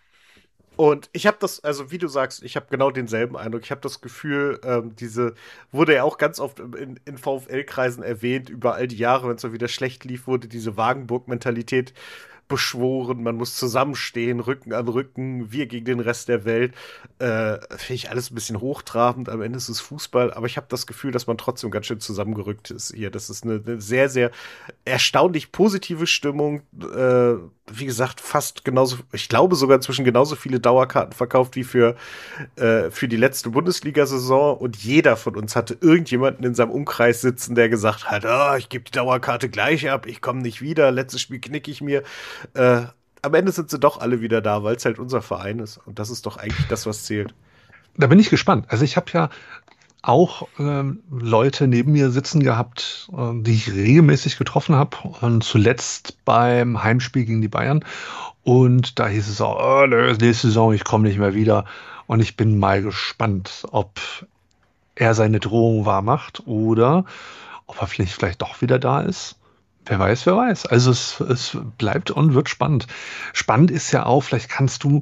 Und ich habe das, also wie du sagst, ich habe genau denselben Eindruck. Ich habe das Gefühl, wurde ja auch ganz oft in VfL-Kreisen erwähnt, über all die Jahre, wenn es mal wieder schlecht lief, wurde diese Wagenburg-Mentalität beschworen, man muss zusammenstehen, Rücken an Rücken, wir gegen den Rest der Welt. Finde ich alles ein bisschen hochtrabend. Am Ende ist es Fußball, aber ich habe das Gefühl, dass man trotzdem ganz schön zusammengerückt ist hier. Das ist eine sehr, sehr erstaunlich positive Stimmung. Wie gesagt, fast genauso, ich glaube sogar inzwischen genauso viele Dauerkarten verkauft wie für die letzte Bundesliga-Saison. Und jeder von uns hatte irgendjemanden in seinem Umkreis sitzen, der gesagt hat, ich gebe die Dauerkarte gleich ab, ich komme nicht wieder, letztes Spiel knicke ich mir. Am Ende sind sie doch alle wieder da, weil es halt unser Verein ist. Und das ist doch eigentlich das, was zählt. Da bin ich gespannt. Also ich habe ja auch Leute neben mir sitzen gehabt, die ich regelmäßig getroffen habe. Und zuletzt beim Heimspiel gegen die Bayern. Und da hieß es auch, nächste Saison, ich komme nicht mehr wieder. Und ich bin mal gespannt, ob er seine Drohung wahrmacht oder ob er vielleicht doch wieder da ist. Wer weiß, wer weiß. Also es bleibt und wird spannend. Spannend ist ja auch, vielleicht kannst du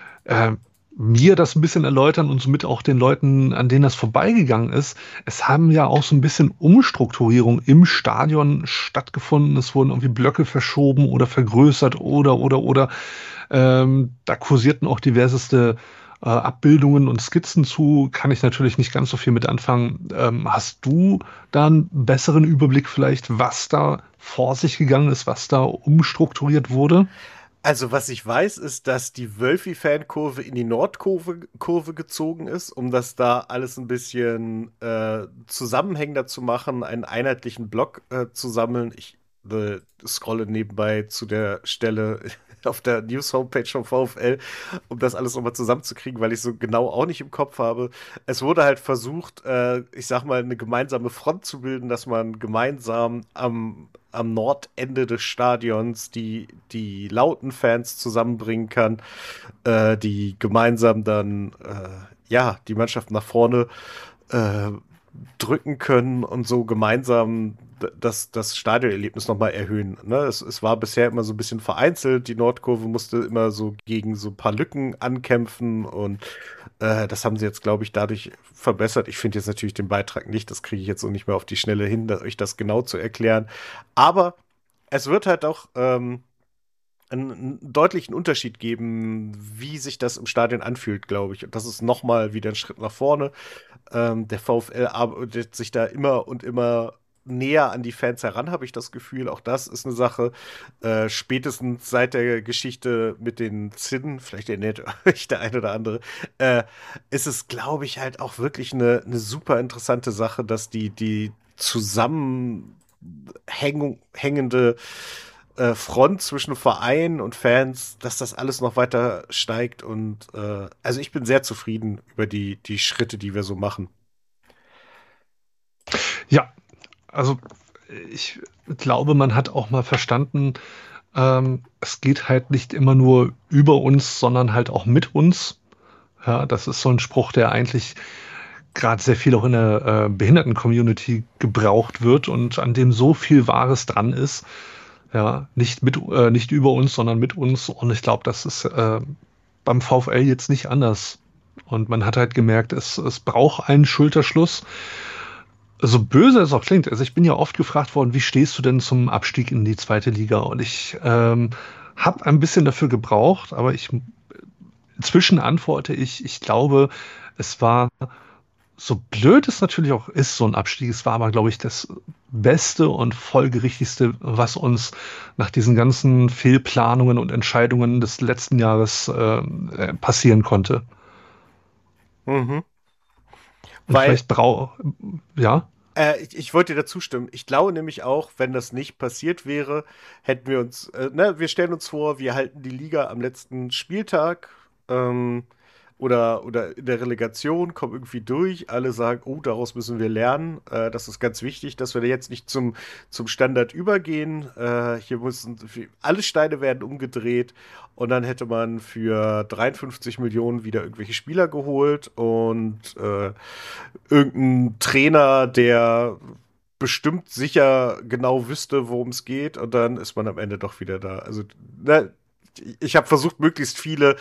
mir das ein bisschen erläutern und somit auch den Leuten, an denen das vorbeigegangen ist. Es haben ja auch so ein bisschen Umstrukturierung im Stadion stattgefunden. Es wurden irgendwie Blöcke verschoben oder vergrößert oder. Da kursierten auch diverseste Abbildungen und Skizzen zu. Kann ich natürlich nicht ganz so viel mit anfangen. Hast du da einen besseren Überblick vielleicht, was da vor sich gegangen ist, was da umstrukturiert wurde? Also, was ich weiß, ist, dass die Wölfi-Fankurve in die Nordkurve gezogen ist, um das da alles ein bisschen zusammenhängender zu machen, einen einheitlichen Block zu sammeln. Ich scrolle nebenbei zu der Stelle auf der News-Homepage vom VfL, um das alles nochmal zusammenzukriegen, weil ich so genau auch nicht im Kopf habe. Es wurde halt versucht, ich sag mal, eine gemeinsame Front zu bilden, dass man gemeinsam am Nordende des Stadions die lauten Fans zusammenbringen kann, die gemeinsam dann die Mannschaft nach vorne drücken können und so gemeinsam das Stadionerlebnis nochmal erhöhen. Ne? Es war bisher immer so ein bisschen vereinzelt. Die Nordkurve musste immer so gegen so ein paar Lücken ankämpfen und das haben sie jetzt, glaube ich, dadurch verbessert. Ich finde jetzt natürlich den Beitrag nicht, das kriege ich jetzt so nicht mehr auf die Schnelle hin, euch das genau zu erklären. Aber es wird halt auch einen deutlichen Unterschied geben, wie sich das im Stadion anfühlt, glaube ich. Und das ist nochmal wieder ein Schritt nach vorne. Der VfL arbeitet sich da immer und immer näher an die Fans heran, habe ich das Gefühl. Auch das ist eine Sache. Spätestens seit der Geschichte mit den Zinnen, vielleicht erinnert euch der eine oder andere, ist es, glaube ich, halt auch wirklich eine super interessante Sache, dass die zusammenhängende Front zwischen Verein und Fans, dass das alles noch weiter steigt. Und also ich bin sehr zufrieden über die Schritte, die wir so machen. Ja, also ich glaube, man hat auch mal verstanden, es geht halt nicht immer nur über uns, sondern halt auch mit uns. Ja, das ist so ein Spruch, der eigentlich gerade sehr viel auch in der Behinderten-Community gebraucht wird und an dem so viel Wahres dran ist. Ja, nicht über uns, sondern mit uns. Und ich glaube, das ist beim VfL jetzt nicht anders. Und man hat halt gemerkt, es braucht einen Schulterschluss. So böse es auch klingt, also ich bin ja oft gefragt worden, wie stehst du denn zum Abstieg in die zweite Liga? Und ich habe ein bisschen dafür gebraucht, aber inzwischen antworte ich glaube, es war, so blöd es natürlich auch ist, so ein Abstieg, es war aber, glaube ich, das Beste und Folgerichtigste, was uns nach diesen ganzen Fehlplanungen und Entscheidungen des letzten Jahres passieren konnte. Mhm. Und vielleicht ja. Ich wollte dir dazu stimmen. Ich glaube nämlich auch, wenn das nicht passiert wäre, hätten wir uns, wir stellen uns vor, wir halten die Liga am letzten Spieltag oder in der Relegation, kommen irgendwie durch. Alle sagen, oh, daraus müssen wir lernen. Das ist ganz wichtig, dass wir da jetzt nicht zum Standard übergehen. Hier müssen alle Steine werden umgedreht und dann hätte man für 53 Millionen wieder irgendwelche Spieler geholt und irgendein Trainer, der bestimmt sicher genau wüsste, worum es geht, und dann ist man am Ende doch wieder da. Also, ne, ich habe versucht, möglichst viele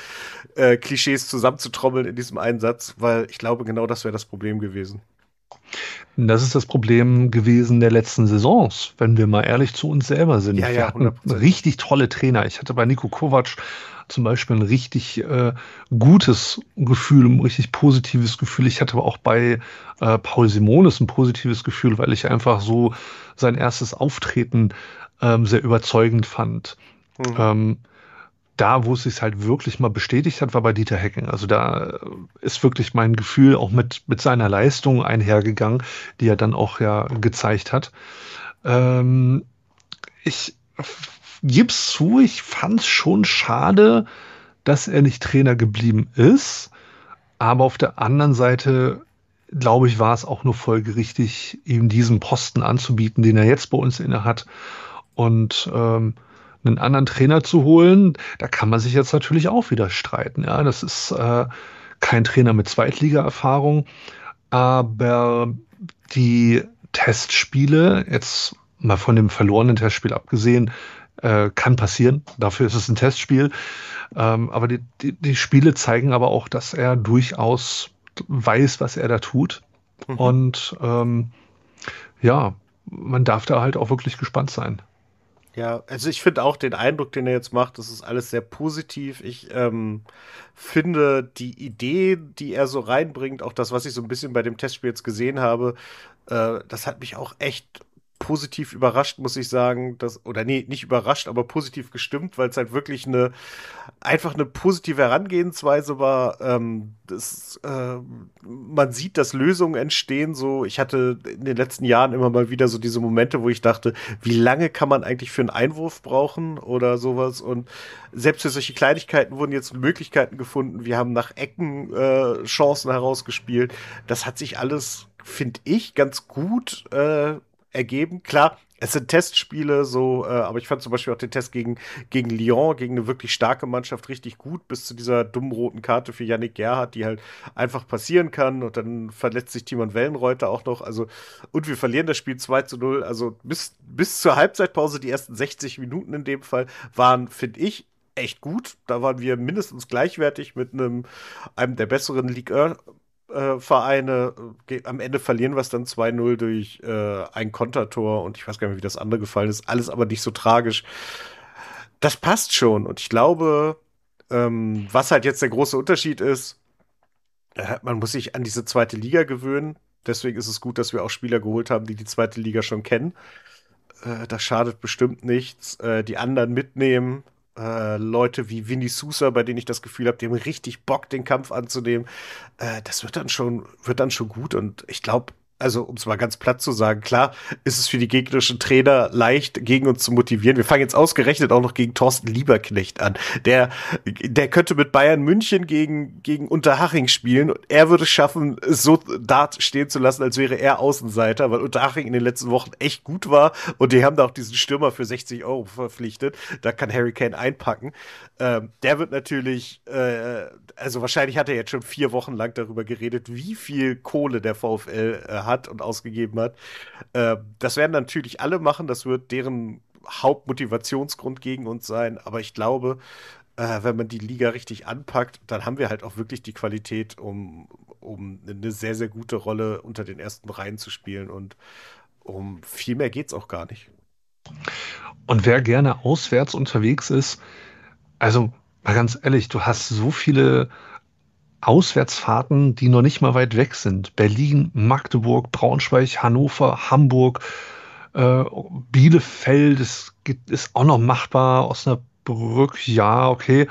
Klischees zusammenzutrommeln in diesem einen Satz, weil ich glaube, genau das wäre das Problem gewesen. Das ist das Problem gewesen der letzten Saisons, wenn wir mal ehrlich zu uns selber sind. Ja, Wir ja, hatten 100%. richtig tolle Trainer. Ich hatte bei Niko Kovac zum Beispiel ein richtig gutes Gefühl, ein richtig positives Gefühl. Ich hatte aber auch bei Paul Simonis ein positives Gefühl, weil ich einfach so sein erstes Auftreten sehr überzeugend fand. Mhm. Da, wo es sich halt wirklich mal bestätigt hat, war bei Dieter Hecking. Also da ist wirklich mein Gefühl auch mit seiner Leistung einhergegangen, die er dann auch ja gezeigt hat. Ich gib's zu, ich fand's schon schade, dass er nicht Trainer geblieben ist. Aber auf der anderen Seite, glaube ich, war es auch nur folgerichtig, ihm diesen Posten anzubieten, den er jetzt bei uns innehat. Und einen anderen Trainer zu holen, da kann man sich jetzt natürlich auch wieder streiten. Ja, das ist kein Trainer mit Zweitliga-Erfahrung, aber die Testspiele, jetzt mal von dem verlorenen Testspiel abgesehen, kann passieren. Dafür ist es ein Testspiel. Aber die Spiele zeigen aber auch, dass er durchaus weiß, was er da tut. Mhm. Und ja, man darf da halt auch wirklich gespannt sein. Ja, also ich finde auch den Eindruck, den er jetzt macht, das ist alles sehr positiv. Ich finde die Idee, die er so reinbringt, auch das, was ich so ein bisschen bei dem Testspiel jetzt gesehen habe, das hat mich auch echt positiv überrascht, muss ich sagen. Oder nee, nicht überrascht, aber positiv gestimmt, weil es halt wirklich einfach eine positive Herangehensweise war. Man sieht, dass Lösungen entstehen. So, ich hatte in den letzten Jahren immer mal wieder so diese Momente, wo ich dachte, wie lange kann man eigentlich für einen Einwurf brauchen oder sowas? Und selbst für solche Kleinigkeiten wurden jetzt Möglichkeiten gefunden. Wir haben nach Ecken Chancen herausgespielt. Das hat sich alles, finde ich, ganz gut ergeben. Klar, es sind Testspiele, so, aber ich fand zum Beispiel auch den Test gegen Lyon, gegen eine wirklich starke Mannschaft, richtig gut, bis zu dieser dummen roten Karte für Yannick Gerhardt, die halt einfach passieren kann. Und dann verletzt sich Timon Wellenreuter auch noch. Also, und wir verlieren das Spiel 2:0. Also bis zur Halbzeitpause, die ersten 60 Minuten in dem Fall, waren, finde ich, echt gut. Da waren wir mindestens gleichwertig mit einem der besseren Ligue 1 Vereine. Am Ende verlieren wir es dann 2:0 durch ein Kontertor und ich weiß gar nicht mehr, wie das andere gefallen ist. Alles aber nicht so tragisch. Das passt schon und ich glaube, was halt jetzt der große Unterschied ist, man muss sich an diese zweite Liga gewöhnen. Deswegen ist es gut, dass wir auch Spieler geholt haben, die die zweite Liga schon kennen. Das schadet bestimmt nichts. Die anderen mitnehmen. Leute wie Vinny Sousa, bei denen ich das Gefühl habe, die haben richtig Bock, den Kampf anzunehmen. Das wird dann schon gut. Und ich glaube, also um es mal ganz platt zu sagen, klar ist es für die gegnerischen Trainer leicht, gegen uns zu motivieren. Wir fangen jetzt ausgerechnet auch noch gegen Thorsten Lieberknecht an. Der könnte mit Bayern München gegen Unterhaching spielen. Und er würde es schaffen, es so da stehen zu lassen, als wäre er Außenseiter, weil Unterhaching in den letzten Wochen echt gut war. Und die haben da auch diesen Stürmer für 60 Euro verpflichtet. Da kann Harry Kane einpacken. Der wird natürlich, also wahrscheinlich hat er jetzt schon 4 Wochen lang darüber geredet, wie viel Kohle der VfL hat und ausgegeben hat. Das werden natürlich alle machen, das wird deren Hauptmotivationsgrund gegen uns sein, aber ich glaube, wenn man die Liga richtig anpackt, dann haben wir halt auch wirklich die Qualität, um eine sehr, sehr gute Rolle unter den ersten Reihen zu spielen und um viel mehr geht's auch gar nicht. Und wer gerne auswärts unterwegs ist, also mal ganz ehrlich, du hast so viele Auswärtsfahrten, die noch nicht mal weit weg sind. Berlin, Magdeburg, Braunschweig, Hannover, Hamburg, Bielefeld, ist auch noch machbar. Osnabrück, ja, okay.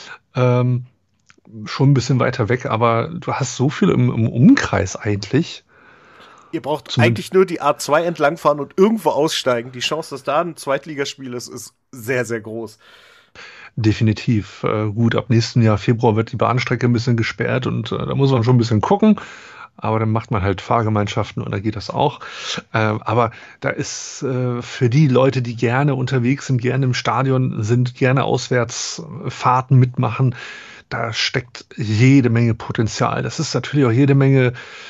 Schon ein bisschen weiter weg, aber du hast so viel im Umkreis eigentlich. Ihr braucht eigentlich nur die A2 entlangfahren und irgendwo aussteigen. Die Chance, dass da ein Zweitligaspiel ist sehr, sehr groß. Definitiv. Gut, ab nächsten Jahr Februar wird die Bahnstrecke ein bisschen gesperrt und da muss man schon ein bisschen gucken. Aber dann macht man halt Fahrgemeinschaften und da geht das auch. Aber da ist für die Leute, die gerne unterwegs sind, gerne im Stadion sind, gerne Auswärtsfahrten mitmachen, da steckt jede Menge Potenzial. Das ist natürlich auch jede Menge,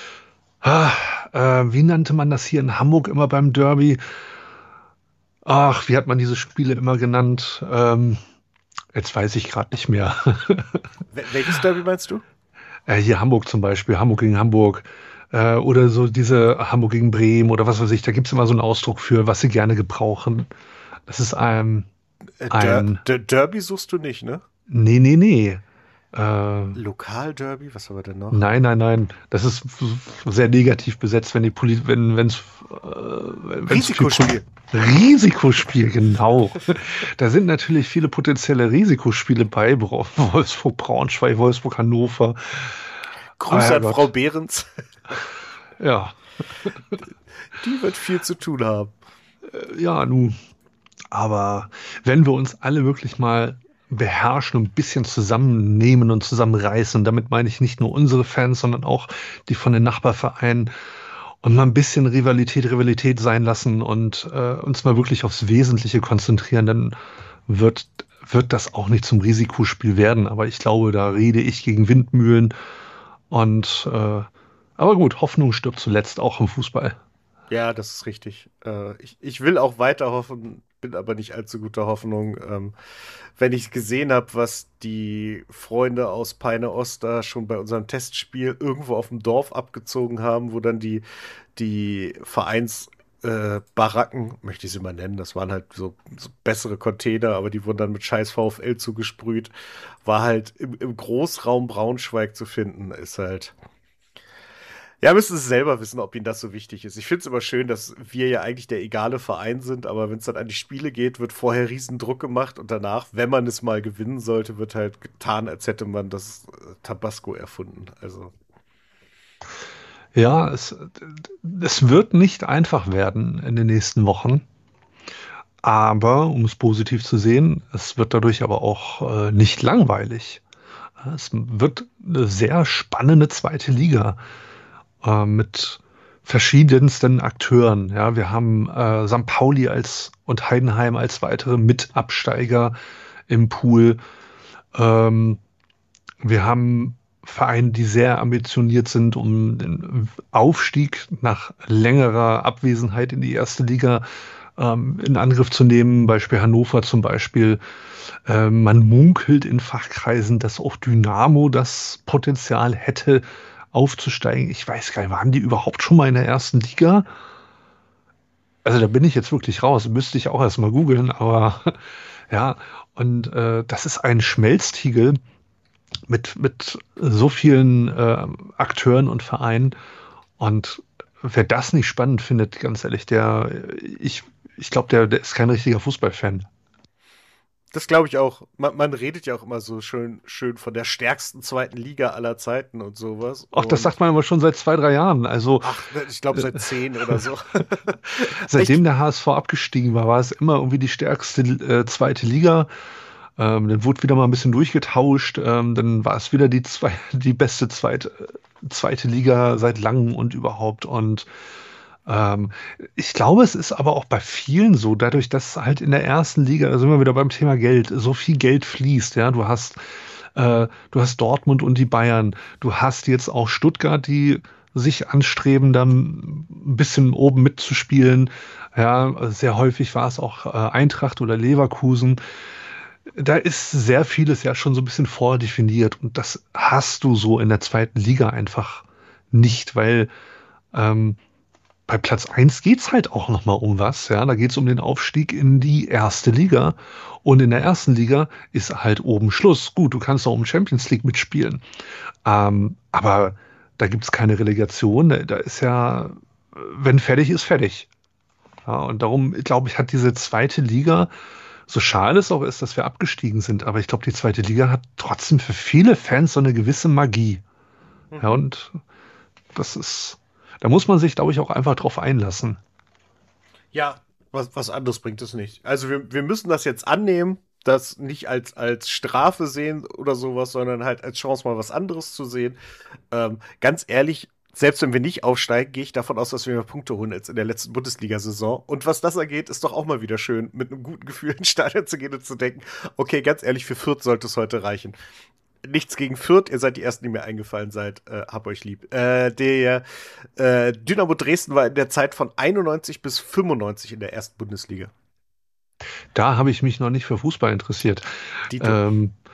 wie nannte man das hier in Hamburg immer beim Derby? Ach, wie hat man diese Spiele immer genannt? Jetzt weiß ich gerade nicht mehr. Welches Derby meinst du? Hier Hamburg zum Beispiel, Hamburg gegen Hamburg. Oder so diese Hamburg gegen Bremen oder was weiß ich, da gibt es immer so einen Ausdruck für, was sie gerne gebrauchen. Das ist ein Derby suchst du nicht, ne? nee, nee, nee. Äh, Lokalderby, was haben wir denn noch? nein, nein, nein. Das ist sehr negativ besetzt, wenn die wenn's viel Risikospiel. Risikospiel, genau. Da sind natürlich viele potenzielle Risikospiele bei. Wolfsburg, Braunschweig, Wolfsburg, Hannover. Grüße Ah, an Gott. Frau Behrens. Ja, Die wird viel zu tun haben. ja, nun. Aber wenn wir uns alle wirklich mal beherrschen und ein bisschen zusammennehmen und zusammenreißen, und damit meine ich nicht nur unsere Fans, sondern auch die von den Nachbarvereinen, und mal ein bisschen Rivalität sein lassen und uns mal wirklich aufs Wesentliche konzentrieren, dann wird, wird das auch nicht zum Risikospiel werden. Aber ich glaube, da rede ich gegen Windmühlen. Und aber gut, Hoffnung stirbt zuletzt auch im Fußball. Ja, das ist richtig. Ich will auch weiter hoffen, bin aber nicht allzu guter Hoffnung. Wenn ich gesehen habe, was die Freunde aus Peine Oster schon bei unserem Testspiel irgendwo auf dem Dorf abgezogen haben, wo dann die Vereins Baracken, möchte ich sie mal nennen, das waren halt so bessere Container, aber die wurden dann mit scheiß VfL zugesprüht, war halt im Großraum Braunschweig zu finden, ist halt. Ja, müssen Sie selber wissen, ob Ihnen das so wichtig ist. Ich finde es immer schön, dass wir ja eigentlich der egale Verein sind, aber wenn es dann an die Spiele geht, wird vorher riesen Druck gemacht und danach, wenn man es mal gewinnen sollte, wird halt getan, als hätte man das Tabasco erfunden. Also, Ja, es wird nicht einfach werden in den nächsten Wochen. Aber, um es positiv zu sehen, es wird dadurch aber auch nicht langweilig. Es wird eine sehr spannende zweite Liga mit verschiedensten Akteuren. Ja, wir haben St. Pauli und Heidenheim als weitere Mitabsteiger im Pool. Ähm, wir haben Vereine, die sehr ambitioniert sind, um den Aufstieg nach längerer Abwesenheit in die erste Liga in Angriff zu nehmen. Beispiel Hannover zum Beispiel. Man munkelt in Fachkreisen, dass auch Dynamo das Potenzial hätte, aufzusteigen. Ich weiß gar nicht, waren die überhaupt schon mal in der ersten Liga? Also da bin ich jetzt wirklich raus. Müsste ich auch erstmal googeln, aber ja, und das ist ein Schmelztiegel mit so vielen Akteuren und Vereinen. Und wer das nicht spannend findet, ganz ehrlich, ich glaube, der ist kein richtiger Fußballfan. das glaube ich auch. Man redet ja auch immer so schön von der stärksten zweiten Liga aller Zeiten und sowas. Ach, das sagt Und man aber schon seit 2, 3 Jahren. Also ach, ich glaube seit 10 oder so. seitdem Ich, der HSV abgestiegen war, war es immer irgendwie die stärkste zweite Liga. Dann wurde wieder mal ein bisschen durchgetauscht. Dann war es wieder die beste zweite Liga seit langem und überhaupt. Und ähm, ich glaube, es ist aber auch bei vielen so, dadurch, dass halt in der ersten Liga, da sind wir wieder beim Thema Geld, so viel Geld fließt. Ja, du hast Dortmund und die Bayern. Du hast jetzt auch Stuttgart, die sich anstreben, dann ein bisschen oben mitzuspielen. Ja, sehr häufig war es auch Eintracht oder Leverkusen. Da ist sehr vieles ja schon so ein bisschen vordefiniert und das hast du so in der zweiten Liga einfach nicht, weil ähm, bei Platz 1 geht's halt auch nochmal um was, ja, da geht's um den Aufstieg in die erste Liga und in der ersten Liga ist halt oben Schluss. Gut, du kannst auch um Champions League mitspielen, aber da gibt's keine Relegation, da ist ja, wenn fertig ist, fertig. Ja, und darum, glaube ich, hat diese zweite Liga, so schade es auch ist, dass wir abgestiegen sind, aber ich glaube, die zweite Liga hat trotzdem für viele Fans so eine gewisse Magie. Ja, mhm. und das ist, da muss man sich, glaube ich, auch einfach drauf einlassen. Ja, was anderes bringt es nicht. Also wir müssen das jetzt annehmen, das nicht als Strafe sehen oder sowas, sondern halt als Chance, mal was anderes zu sehen. Ganz ehrlich, selbst wenn wir nicht aufsteigen, gehe ich davon aus, dass wir mehr Punkte holen als in der letzten Bundesliga-Saison. Und was das angeht, ist doch auch mal wieder schön, mit einem guten Gefühl ins Stadion zu gehen und zu denken, okay, ganz ehrlich, für Fürth sollte es heute reichen. Nichts gegen Fürth, ihr seid die Ersten, die mir eingefallen seid. Hab euch lieb. Der Dynamo Dresden war in der Zeit von 91 bis 95 in der ersten Bundesliga. Da habe ich mich noch nicht für Fußball interessiert. Dito. Ähm,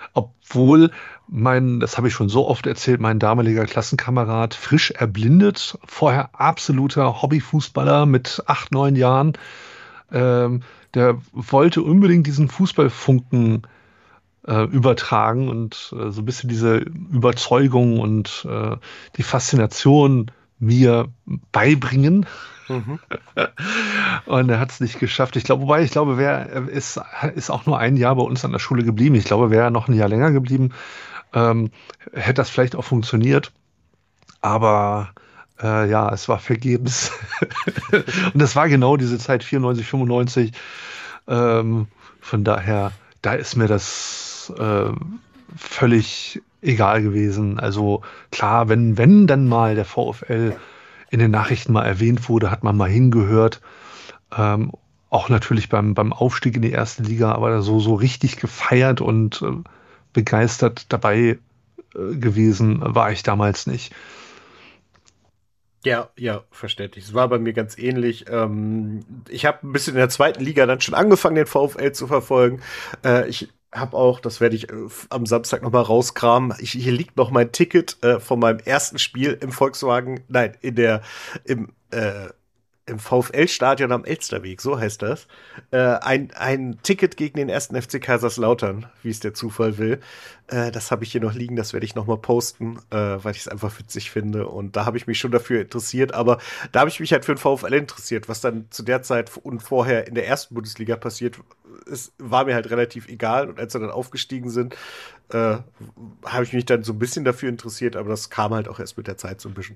Obwohl das habe ich schon so oft erzählt, mein damaliger Klassenkamerad frisch erblindet, vorher absoluter Hobbyfußballer mit 8, 9 Jahren, der wollte unbedingt diesen Fußballfunken übertragen und so ein bisschen diese Überzeugung und die Faszination mir beibringen. Mhm. Und er hat es nicht geschafft. Ich glaube, er ist auch nur ein Jahr bei uns an der Schule geblieben. Ich glaube, wäre er noch ein Jahr länger geblieben, hätte das vielleicht auch funktioniert. Aber ja, es war vergebens. Und das war genau diese Zeit, 94, 95. Von daher, da ist mir das völlig egal gewesen. Also klar, wenn dann mal der VfL in den Nachrichten mal erwähnt wurde, hat man mal hingehört. Auch natürlich beim Aufstieg in die erste Liga, aber so richtig gefeiert und begeistert dabei gewesen war ich damals nicht. Ja, verständlich. Es war bei mir ganz ähnlich. Ich habe ein bisschen in der zweiten Liga dann schon angefangen, den VfL zu verfolgen. Ich habe auch, das werde ich am Samstag noch mal rauskramen. Hier liegt noch mein Ticket von meinem ersten Spiel im Volkswagen, nein, im VfL-Stadion am Elsterweg, so heißt das. Ein Ticket gegen den 1. FC Kaiserslautern, wie es der Zufall will. Das habe ich hier noch liegen, das werde ich noch mal posten, weil ich es einfach witzig finde. Und da habe ich mich schon dafür interessiert, aber da habe ich mich halt für den VfL interessiert. Was dann zu der Zeit und vorher in der ersten Bundesliga passiert ist, war mir halt relativ egal. Und als sie dann aufgestiegen sind, habe ich mich dann so ein bisschen dafür interessiert, aber das kam halt auch erst mit der Zeit so ein bisschen.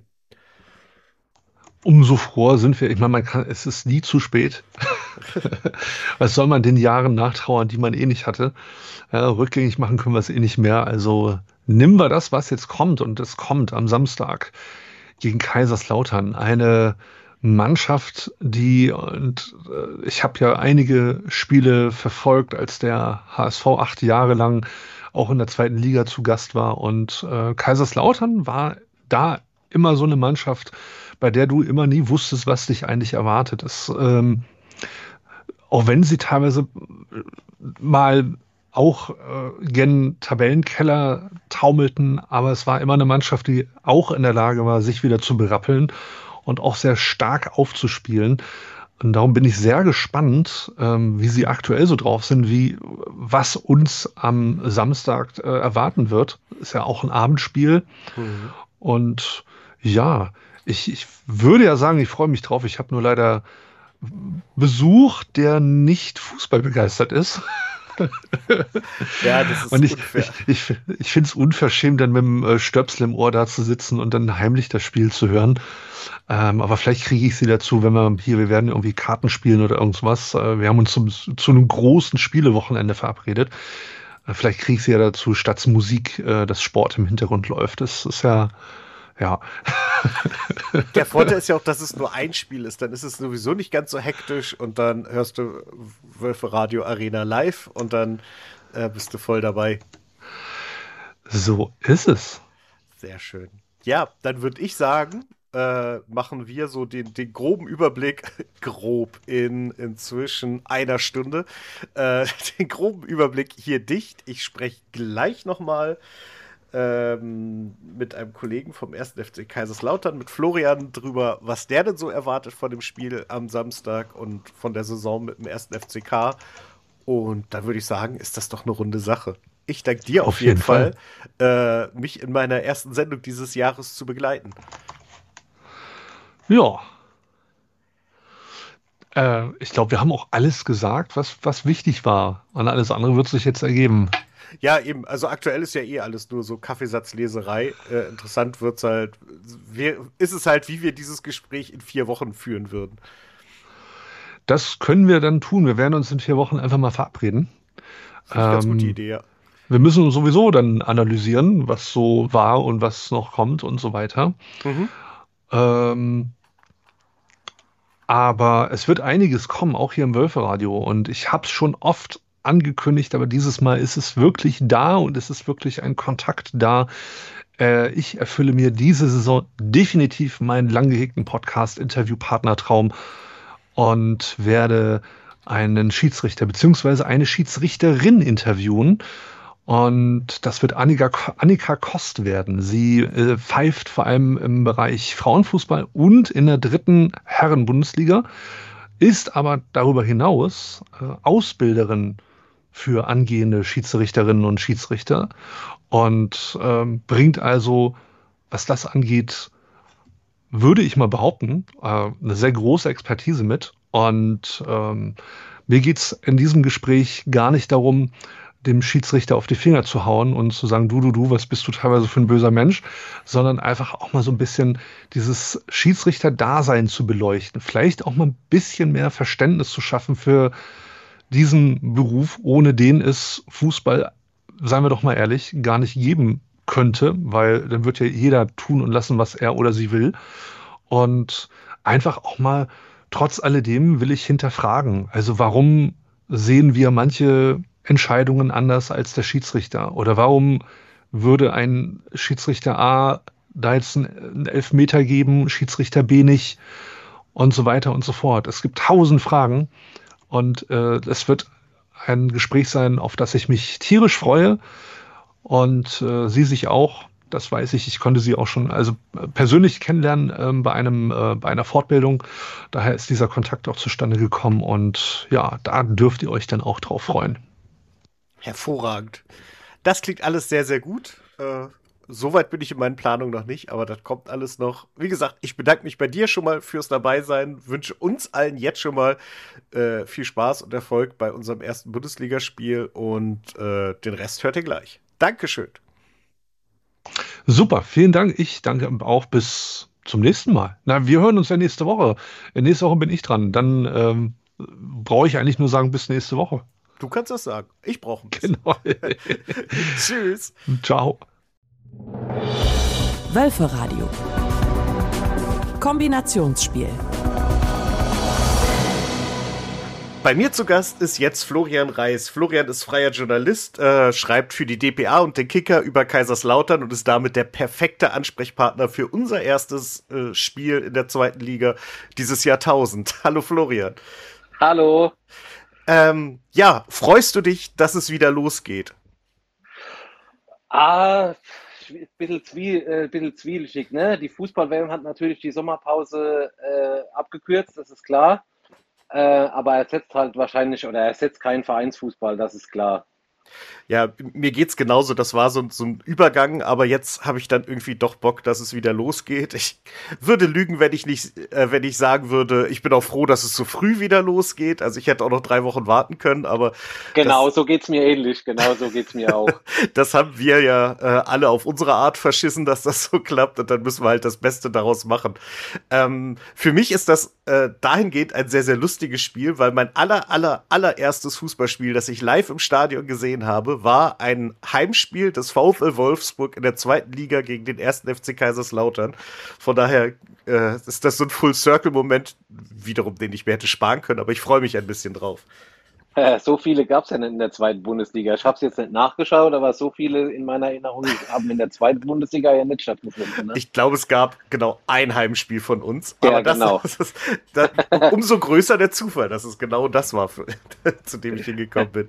Umso froher sind wir. Ich meine, es ist nie zu spät. Was soll man den Jahren nachtrauern, die man eh nicht hatte? Ja, rückgängig machen können wir es eh nicht mehr. Also nehmen wir das, was jetzt kommt. Und es kommt am Samstag gegen Kaiserslautern. Eine Mannschaft, ich habe ja einige Spiele verfolgt, als der HSV 8 Jahre lang auch in der zweiten Liga zu Gast war. Und Kaiserslautern war da immer so eine Mannschaft, bei der du immer nie wusstest, was dich eigentlich erwartet. Auch wenn sie teilweise mal auch gen Tabellenkeller taumelten, aber es war immer eine Mannschaft, die auch in der Lage war, sich wieder zu berappeln und auch sehr stark aufzuspielen. Und darum bin ich sehr gespannt, wie sie aktuell so drauf sind, was uns am Samstag erwarten wird. Ist ja auch ein Abendspiel. Mhm. Und ja, ich würde ja sagen, ich freue mich drauf. Ich habe nur leider Besuch, der nicht Fußball begeistert ist. Ja, das ist und unfair. Ich finde es unverschämt, dann mit dem Stöpsel im Ohr da zu sitzen und dann heimlich das Spiel zu hören. Aber vielleicht kriege ich sie dazu, wir werden irgendwie Karten spielen oder irgendwas. Wir haben uns zu einem großen Spielewochenende verabredet. Vielleicht kriege ich sie ja dazu, statt Musik, dass Sport im Hintergrund läuft. Das ist ja. Der Vorteil ist ja auch, dass es nur ein Spiel ist. Dann ist es sowieso nicht ganz so hektisch und dann hörst du Wölfe Radio Arena live und dann bist du voll dabei. So ist es. Sehr schön. Ja, dann würde ich sagen, machen wir so den groben Überblick, grob inzwischen einer Stunde, den groben Überblick hier dicht. Ich spreche gleich nochmal mit einem Kollegen vom 1. FC Kaiserslautern, mit Florian, drüber, was der denn so erwartet von dem Spiel am Samstag und von der Saison mit dem 1. FCK. Und dann würde ich sagen, ist das doch eine runde Sache. Ich danke dir auf jeden Fall, mich in meiner ersten Sendung dieses Jahres zu begleiten. Ja. Ich glaube, wir haben auch alles gesagt, was wichtig war. Und alles andere wird sich jetzt ergeben. Ja, eben. Also aktuell ist ja eh alles nur so Kaffeesatzleserei. Interessant wird's halt. Ist es halt, wie wir dieses Gespräch in 4 Wochen führen würden. Das können wir dann tun. Wir werden uns in 4 Wochen einfach mal verabreden. Das ist eine ganz gute Idee, ja. Wir müssen sowieso dann analysieren, was so war und was noch kommt und so weiter. Mhm. Aber es wird einiges kommen, auch hier im Wölferadio. Und ich habe es schon oft angekündigt, aber dieses Mal ist es wirklich da und es ist wirklich ein Kontakt da. Ich erfülle mir diese Saison definitiv meinen lang gehegten Podcast-Interviewpartner-Traum und werde einen Schiedsrichter bzw. eine Schiedsrichterin interviewen. Und das wird Annika Kost werden. Sie pfeift vor allem im Bereich Frauenfußball und in der dritten Herren-Bundesliga, ist aber darüber hinaus Ausbilderin für angehende Schiedsrichterinnen und Schiedsrichter und bringt also, was das angeht, würde ich mal behaupten, eine sehr große Expertise mit. Und mir geht es in diesem Gespräch gar nicht darum, dem Schiedsrichter auf die Finger zu hauen und zu sagen, du, was bist du teilweise für ein böser Mensch, sondern einfach auch mal so ein bisschen dieses Schiedsrichter-Dasein zu beleuchten. Vielleicht auch mal ein bisschen mehr Verständnis zu schaffen für diesen Beruf, ohne den es Fußball, seien wir doch mal ehrlich, gar nicht geben könnte, weil dann wird ja jeder tun und lassen, was er oder sie will. Und einfach auch mal, trotz alledem will ich hinterfragen. Also warum sehen wir manche Entscheidungen anders als der Schiedsrichter? Oder warum würde ein Schiedsrichter A da jetzt einen Elfmeter geben, Schiedsrichter B nicht und so weiter und so fort? Es gibt tausend Fragen und es wird ein Gespräch sein, auf das ich mich tierisch freue und sie sich auch. Das weiß ich. Ich konnte sie auch schon persönlich kennenlernen bei einer Fortbildung. Daher ist dieser Kontakt auch zustande gekommen und ja, da dürft ihr euch dann auch drauf freuen. Hervorragend. Das klingt alles sehr, sehr gut. Soweit bin ich in meinen Planungen noch nicht, aber das kommt alles noch. Wie gesagt, ich bedanke mich bei dir schon mal fürs Dabeisein, wünsche uns allen jetzt schon mal viel Spaß und Erfolg bei unserem ersten Bundesligaspiel und den Rest hört ihr gleich. Dankeschön. Super, vielen Dank. Ich danke auch bis zum nächsten Mal. Na, wir hören uns ja nächste Woche. Nächste Woche bin ich dran. Dann brauche ich eigentlich nur sagen, bis nächste Woche. Du kannst das sagen. Ich brauche ein bisschen. Genau. Tschüss. Ciao. Wölferadio. Kombinationsspiel. Bei mir zu Gast ist jetzt Florian Reis. Florian ist freier Journalist, schreibt für die dpa und den Kicker über Kaiserslautern und ist damit der perfekte Ansprechpartner für unser erstes Spiel in der zweiten Liga dieses Jahrtausend. Hallo Florian. Hallo. Ja, freust du dich, dass es wieder losgeht? Ein bisschen zwielichtig, ne? Die Fußball-WM hat natürlich die Sommerpause abgekürzt, das ist klar. Aber er ersetzt keinen Vereinsfußball, das ist klar. Ja, mir geht's genauso. Das war so ein Übergang, aber jetzt habe ich dann irgendwie doch Bock, dass es wieder losgeht. Ich würde lügen, wenn ich sagen würde, ich bin auch froh, dass es so früh wieder losgeht. Also ich hätte auch noch 3 Wochen warten können, aber genau, so geht's mir ähnlich. Genau, so geht's mir auch. Das haben wir ja alle auf unsere Art verschissen, dass das so klappt und dann müssen wir halt das Beste daraus machen. Für mich ist das dahingehend ein sehr, sehr lustiges Spiel, weil mein allererstes Fußballspiel, das ich live im Stadion gesehen habe, war ein Heimspiel des VfL Wolfsburg in der zweiten Liga gegen den 1. FC Kaiserslautern. Von daher ist das so ein Full-Circle-Moment, wiederum, den ich mir hätte sparen können, aber ich freue mich ein bisschen drauf. So viele gab es ja nicht in der zweiten Bundesliga. Ich habe es jetzt nicht nachgeschaut, aber so viele in meiner Erinnerung haben in der zweiten Bundesliga ja nicht stattgefunden. Ne? Ich glaube, es gab genau ein Heimspiel von uns. Ja, aber genau. Umso größer der Zufall, dass es genau das war, zu dem ich hingekommen bin.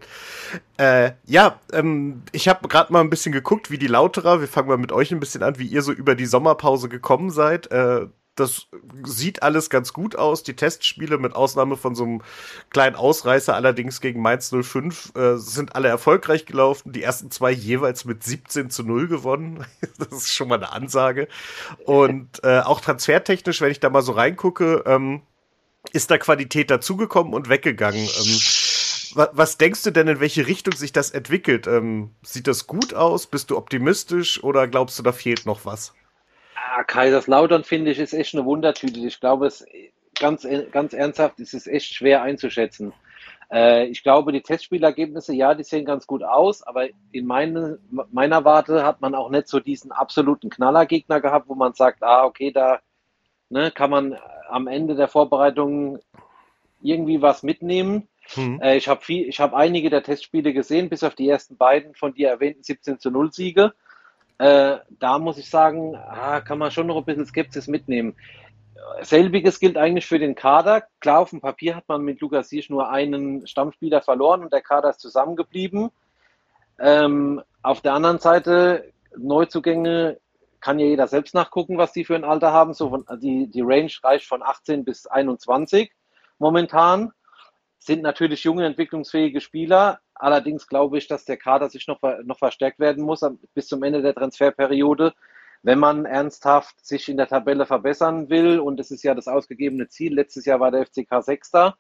Ich habe gerade mal ein bisschen geguckt, wie die Lauterer, wir fangen mal mit euch ein bisschen an, wie ihr so über die Sommerpause gekommen seid. Das sieht alles ganz gut aus. Die Testspiele mit Ausnahme von so einem kleinen Ausreißer allerdings gegen Mainz 05 sind alle erfolgreich gelaufen. Die ersten 2 jeweils mit 17-0 gewonnen. Das ist schon mal eine Ansage. Und auch transfertechnisch, wenn ich da mal so reingucke, ist da Qualität dazugekommen und weggegangen. Was denkst du denn, in welche Richtung sich das entwickelt? Sieht das gut aus? Bist du optimistisch oder glaubst du, da fehlt noch was? Kaiserslautern, finde ich, ist echt eine Wundertüte. Ich glaube, ganz ernsthaft, es ist echt schwer einzuschätzen. Ich glaube, die Testspielergebnisse, ja, die sehen ganz gut aus, aber in meiner Warte hat man auch nicht so diesen absoluten Knallergegner gehabt, wo man sagt, okay, da kann man am Ende der Vorbereitung irgendwie was mitnehmen. Ich habe einige der Testspiele gesehen, bis auf die ersten beiden von dir erwähnten 17-0 Siege. Da muss ich sagen, kann man schon noch ein bisschen Skepsis mitnehmen. Selbiges gilt eigentlich für den Kader. Klar, auf dem Papier hat man mit Lukas Siersch nur einen Stammspieler verloren und der Kader ist zusammengeblieben. Auf der anderen Seite, Neuzugänge kann ja jeder selbst nachgucken, was die für ein Alter haben. Die Range reicht von 18 bis 21 momentan. Sind natürlich junge, entwicklungsfähige Spieler. Allerdings glaube ich, dass der Kader sich noch verstärkt werden muss bis zum Ende der Transferperiode, wenn man ernsthaft sich in der Tabelle verbessern will. Und das ist ja das ausgegebene Ziel. Letztes Jahr war der FCK Sechster.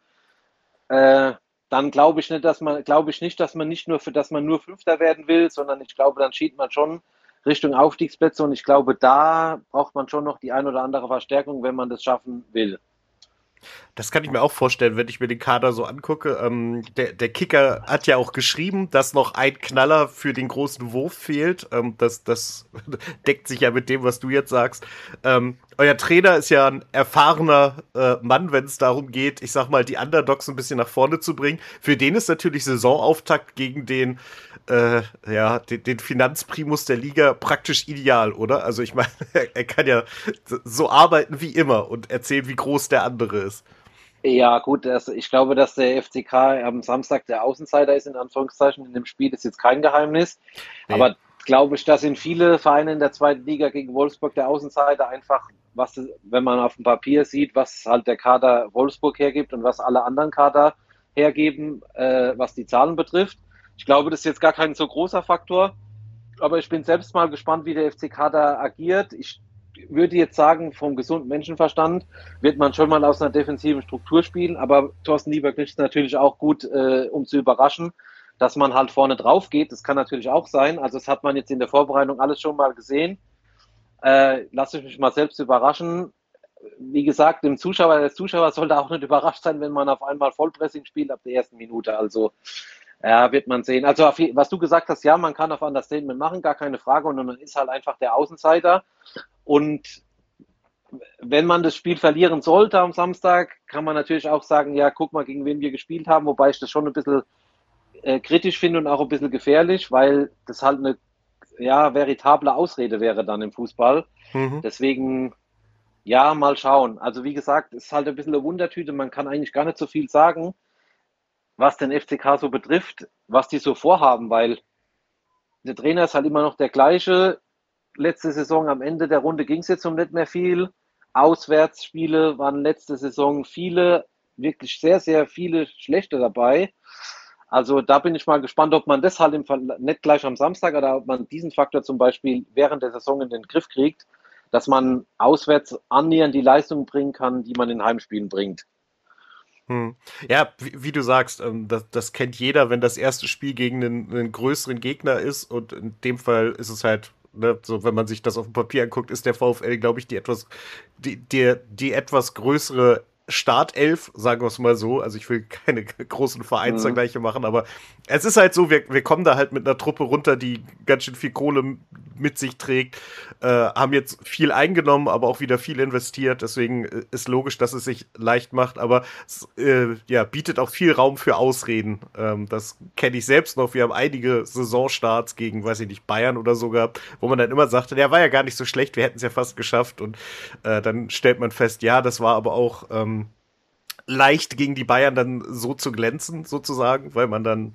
Dann glaube ich nicht, dass man nur Fünfter werden will, sondern ich glaube, dann schielt man schon Richtung Aufstiegsplätze. Und ich glaube, da braucht man schon noch die ein oder andere Verstärkung, wenn man das schaffen will. Das kann ich mir auch vorstellen, wenn ich mir den Kader so angucke. Der Kicker hat ja auch geschrieben, dass noch ein Knaller für den großen Wurf fehlt. Das deckt sich ja mit dem, was du jetzt sagst. Euer Trainer ist ja ein erfahrener Mann, wenn es darum geht, ich sag mal, die Underdogs ein bisschen nach vorne zu bringen. Für den ist natürlich Saisonauftakt gegen den Finanzprimus der Liga praktisch ideal, oder? Also ich meine, er kann ja so arbeiten wie immer und erzählen, wie groß der andere ist. Ja, gut, ich glaube, dass der FCK am Samstag der Außenseiter ist, in Anführungszeichen, in dem Spiel ist jetzt kein Geheimnis. Nee. Aber glaube ich, dass in viele Vereine in der zweiten Liga gegen Wolfsburg der Außenseiter einfach, wenn man auf dem Papier sieht, was halt der Kader Wolfsburg hergibt und was alle anderen Kader hergeben, was die Zahlen betrifft. Ich glaube, das ist jetzt gar kein so großer Faktor, aber ich bin selbst mal gespannt, wie der FCK da agiert. Ich würde jetzt sagen, vom gesunden Menschenverstand wird man schon mal aus einer defensiven Struktur spielen, aber Thorsten Lieberknecht ist natürlich auch gut, um zu überraschen, dass man halt vorne drauf geht. Das kann natürlich auch sein. Also das hat man jetzt in der Vorbereitung alles schon mal gesehen. Lasse ich mich mal selbst überraschen. Wie gesagt, der Zuschauer sollte auch nicht überrascht sein, wenn man auf einmal Vollpressing spielt ab der ersten Minute. Also ja, wird man sehen. Also was du gesagt hast, ja, man kann auf Understatement machen, gar keine Frage. Und man ist halt einfach der Außenseiter. Und wenn man das Spiel verlieren sollte am Samstag, kann man natürlich auch sagen, ja, guck mal, gegen wen wir gespielt haben. Wobei ich das schon ein bisschen kritisch finde und auch ein bisschen gefährlich, weil das halt eine veritable Ausrede wäre dann im Fußball. Mhm. Deswegen, ja, mal schauen. Also wie gesagt, es ist halt ein bisschen eine Wundertüte. Man kann eigentlich gar nicht so viel sagen, was den FCK so betrifft, was die so vorhaben, weil der Trainer ist halt immer noch der gleiche. Letzte Saison am Ende der Runde ging es jetzt um nicht mehr viel. Auswärtsspiele waren letzte Saison wirklich sehr, sehr viele schlechte dabei. Also da bin ich mal gespannt, ob man das halt nicht gleich am Samstag oder ob man diesen Faktor zum Beispiel während der Saison in den Griff kriegt, dass man auswärts annähernd die Leistung bringen kann, die man in Heimspielen bringt. Ja, wie du sagst, das kennt jeder, wenn das erste Spiel gegen einen größeren Gegner ist, und in dem Fall ist es halt, ne, so, wenn man sich das auf dem Papier anguckt, ist der VfL, glaube ich, die etwas größere Startelf, sagen wir es mal so. Also ich will keine großen Vereinsvergleiche machen, aber es ist halt so, wir kommen da halt mit einer Truppe runter, die ganz schön viel Kohle mit sich trägt, haben jetzt viel eingenommen, aber auch wieder viel investiert. Deswegen ist logisch, dass es sich leicht macht, aber es bietet auch viel Raum für Ausreden. Das kenne ich selbst noch. Wir haben einige Saisonstarts gegen, weiß ich nicht, Bayern oder so gehabt, wo man dann immer sagte, der war ja gar nicht so schlecht, wir hätten es ja fast geschafft, und dann stellt man fest, ja, das war aber auch leicht gegen die Bayern dann so zu glänzen, sozusagen, weil man dann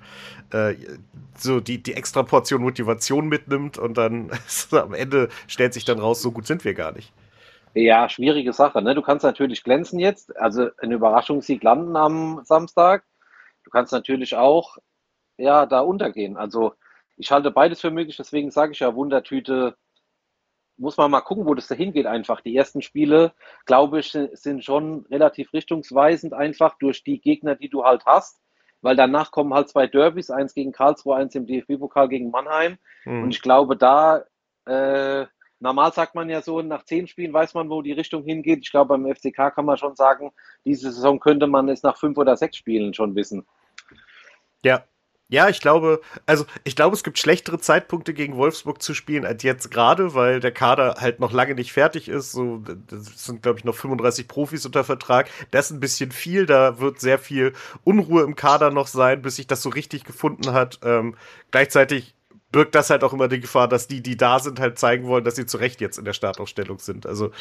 so die extra Portion Motivation mitnimmt, und dann am Ende stellt sich dann raus, so gut sind wir gar nicht. Ja, schwierige Sache, ne? Du kannst natürlich glänzen jetzt, also einen Überraschungssieg landen am Samstag. Du kannst natürlich auch da untergehen. Also ich halte beides für möglich, deswegen sage ich ja, Wundertüte. Muss man mal gucken, wo das dahin geht einfach. Die ersten Spiele, glaube ich, sind schon relativ richtungsweisend einfach durch die Gegner, die du halt hast, weil danach kommen halt 2 Derbys, eins gegen Karlsruhe, eins im DFB-Pokal gegen Mannheim. Und ich glaube, da normal sagt man ja so, nach 10 Spielen weiß man, wo die Richtung hingeht. Ich glaube, beim FCK kann man schon sagen, diese Saison könnte man es nach 5 oder 6 Spielen schon wissen. Ja, ich glaube, es gibt schlechtere Zeitpunkte gegen Wolfsburg zu spielen als jetzt gerade, weil der Kader halt noch lange nicht fertig ist. So, das sind, glaube ich, noch 35 Profis unter Vertrag. Das ist ein bisschen viel. Da wird sehr viel Unruhe im Kader noch sein, bis sich das so richtig gefunden hat. Gleichzeitig birgt das halt auch immer die Gefahr, dass die da sind, halt zeigen wollen, dass sie zu Recht jetzt in der Startaufstellung sind. Also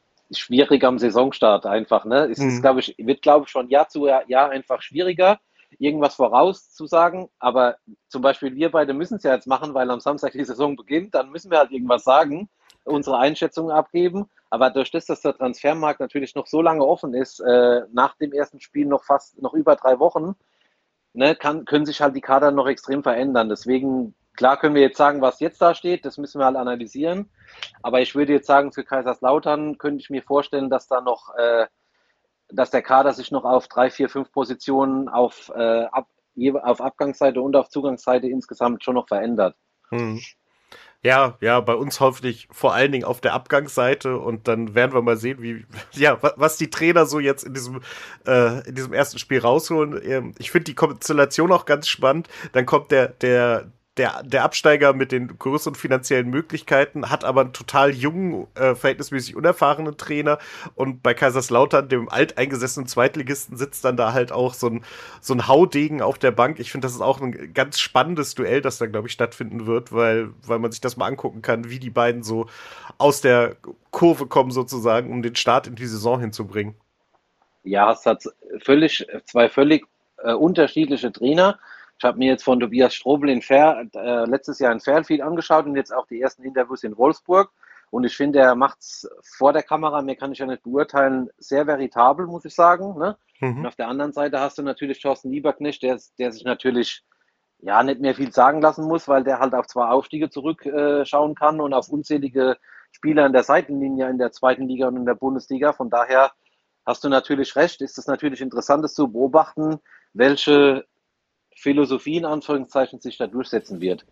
schwierig am Saisonstart einfach, ne? Es ist, wird, glaube ich, schon Jahr zu Jahr einfach schwieriger. irgendwas vorauszusagen, aber zum Beispiel wir beide müssen es ja jetzt machen, weil am Samstag die Saison beginnt, dann müssen wir halt irgendwas sagen, unsere Einschätzungen abgeben, aber durch das, dass der Transfermarkt natürlich noch so lange offen ist, nach dem ersten Spiel noch über 3 Wochen, ne, können sich halt die Kader noch extrem verändern. Deswegen, klar können wir jetzt sagen, was jetzt da steht, das müssen wir halt analysieren. Aber ich würde jetzt sagen, für Kaiserslautern könnte ich mir vorstellen, dass da noch, dass der Kader sich noch auf 3, 4, 5 Positionen auf Abgangsseite und auf Zugangsseite insgesamt schon noch verändert. Hm. Ja, bei uns hoffentlich vor allen Dingen auf der Abgangsseite und dann werden wir mal sehen, was die Trainer so jetzt in diesem ersten Spiel rausholen. Ich finde die Konstellation auch ganz spannend. Dann kommt der Absteiger mit den größeren finanziellen Möglichkeiten, hat aber einen total jungen, verhältnismäßig unerfahrenen Trainer und bei Kaiserslautern, dem alteingesessenen Zweitligisten, sitzt dann da halt auch so ein Haudegen auf der Bank. Ich finde, das ist auch ein ganz spannendes Duell, das da, glaube ich, stattfinden wird, weil man sich das mal angucken kann, wie die beiden so aus der Kurve kommen sozusagen, um den Start in die Saison hinzubringen. Ja, es hat zwei völlig unterschiedliche Trainer. Ich habe mir jetzt von Tobias Strobel letztes Jahr in Fairfield angeschaut und jetzt auch die ersten Interviews in Wolfsburg. Und ich finde, er macht es vor der Kamera, mehr kann ich ja nicht beurteilen, sehr veritabel, muss ich sagen. Ne? Und auf der anderen Seite hast du natürlich Thorsten Lieberknecht, der sich natürlich ja nicht mehr viel sagen lassen muss, weil der halt auf 2 Aufstiege zurückschauen kann und auf unzählige Spieler in der Seitenlinie in der zweiten Liga und in der Bundesliga. Von daher hast du natürlich recht, ist es natürlich interessant, das zu beobachten, welche Philosophie in Anführungszeichen sich da durchsetzen wird.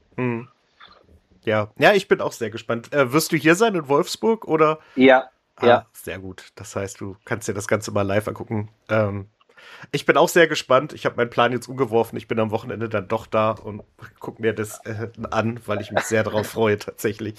Ja, ich bin auch sehr gespannt. Wirst du hier sein in Wolfsburg oder? Ja. Sehr gut. Das heißt, du kannst dir das Ganze mal live angucken. Ich bin auch sehr gespannt. Ich habe meinen Plan jetzt umgeworfen. Ich bin am Wochenende dann doch da und gucke mir das an, weil ich mich sehr darauf freue tatsächlich.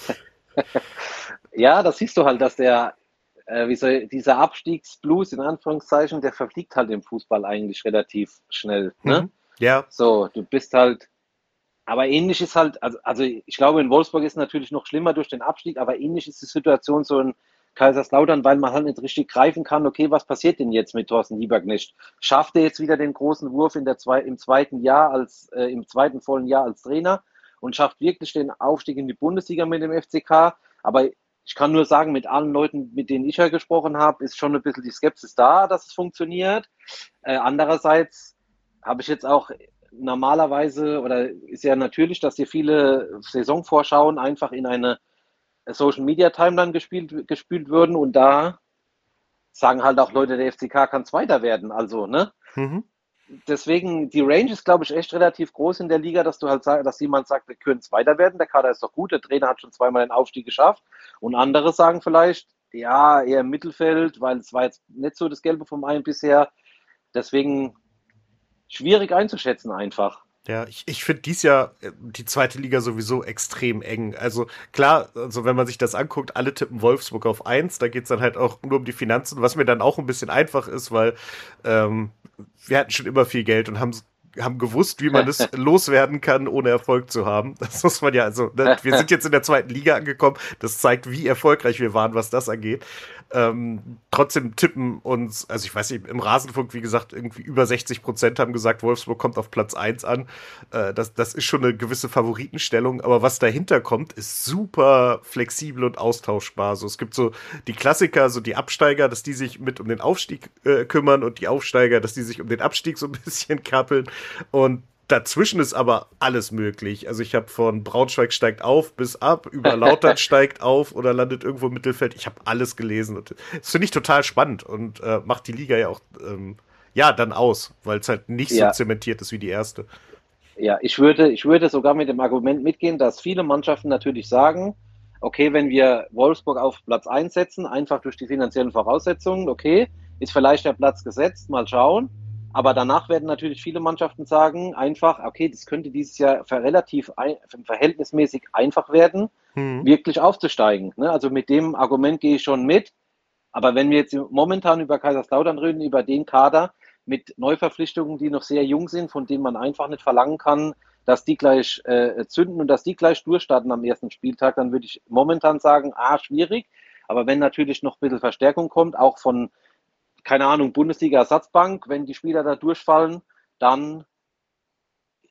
Ja, das siehst du halt, dass dieser Abstiegsblues in Anführungszeichen, der verfliegt halt im Fußball eigentlich relativ schnell. Ne? Ja. So, du bist halt, aber ähnlich ist halt, also ich glaube, in Wolfsburg ist es natürlich noch schlimmer durch den Abstieg, aber ähnlich ist die Situation so in Kaiserslautern, weil man halt nicht richtig greifen kann, okay, was passiert denn jetzt mit Thorsten Lieberknecht? Schafft er jetzt wieder den großen Wurf im zweiten vollen Jahr als Trainer und schafft wirklich den Aufstieg in die Bundesliga mit dem FCK? Aber ich kann nur sagen, mit allen Leuten, mit denen ich ja gesprochen habe, ist schon ein bisschen die Skepsis da, dass es funktioniert. Andererseits habe ich jetzt auch normalerweise, oder ist ja natürlich, dass hier viele Saisonvorschauen einfach in eine Social Media Timeline gespielt würden und da sagen halt auch Leute, der FCK kann Zweiter werden, also, ne? Deswegen, die Range ist, glaube ich, echt relativ groß in der Liga, dass jemand sagt, wir können Zweiter werden, der Kader ist doch gut, der Trainer hat schon 2-mal den Aufstieg geschafft und andere sagen vielleicht, ja, eher im Mittelfeld, weil es war jetzt nicht so das Gelbe vom Ei bisher, deswegen schwierig einzuschätzen einfach. Ja, ich finde dies Jahr die zweite Liga sowieso extrem eng. Also klar, also wenn man sich das anguckt, alle tippen Wolfsburg auf 1, da geht's dann halt auch nur um die Finanzen, was mir dann auch ein bisschen einfach ist, weil wir hatten schon immer viel Geld und haben gewusst, wie man es loswerden kann, ohne Erfolg zu haben. Das muss man ja, also ne, wir sind jetzt in der zweiten Liga angekommen, das zeigt, wie erfolgreich wir waren, was das angeht. Trotzdem tippen uns, also ich weiß nicht, im Rasenfunk, wie gesagt, irgendwie über 60% haben gesagt, Wolfsburg kommt auf Platz 1 an. Das ist schon eine gewisse Favoritenstellung, aber was dahinter kommt, ist super flexibel und austauschbar. So, es gibt so die Klassiker, so die Absteiger, dass die sich mit um den Aufstieg kümmern und die Aufsteiger, dass die sich um den Abstieg so ein bisschen kappeln. Und dazwischen ist aber alles möglich. Also ich habe von Braunschweig steigt auf bis ab, über Lautern steigt auf oder landet irgendwo im Mittelfeld. Ich habe alles gelesen. Und das finde ich total spannend und macht die Liga ja auch dann aus, weil es halt nicht so zementiert ist wie die erste. Ja, ich würde sogar mit dem Argument mitgehen, dass viele Mannschaften natürlich sagen, okay, wenn wir Wolfsburg auf Platz 1 setzen, einfach durch die finanziellen Voraussetzungen, okay, ist vielleicht der Platz gesetzt, mal schauen. Aber danach werden natürlich viele Mannschaften sagen, einfach, okay, das könnte dieses Jahr verhältnismäßig einfach werden, wirklich aufzusteigen. Ne? Also mit dem Argument gehe ich schon mit. Aber wenn wir jetzt momentan über Kaiserslautern reden, über den Kader mit Neuverpflichtungen, die noch sehr jung sind, von denen man einfach nicht verlangen kann, dass die gleich zünden und dass die gleich durchstarten am ersten Spieltag, dann würde ich momentan sagen, schwierig. Aber wenn natürlich noch ein bisschen Verstärkung kommt, auch von keine Ahnung, Bundesliga-Ersatzbank, wenn die Spieler da durchfallen, dann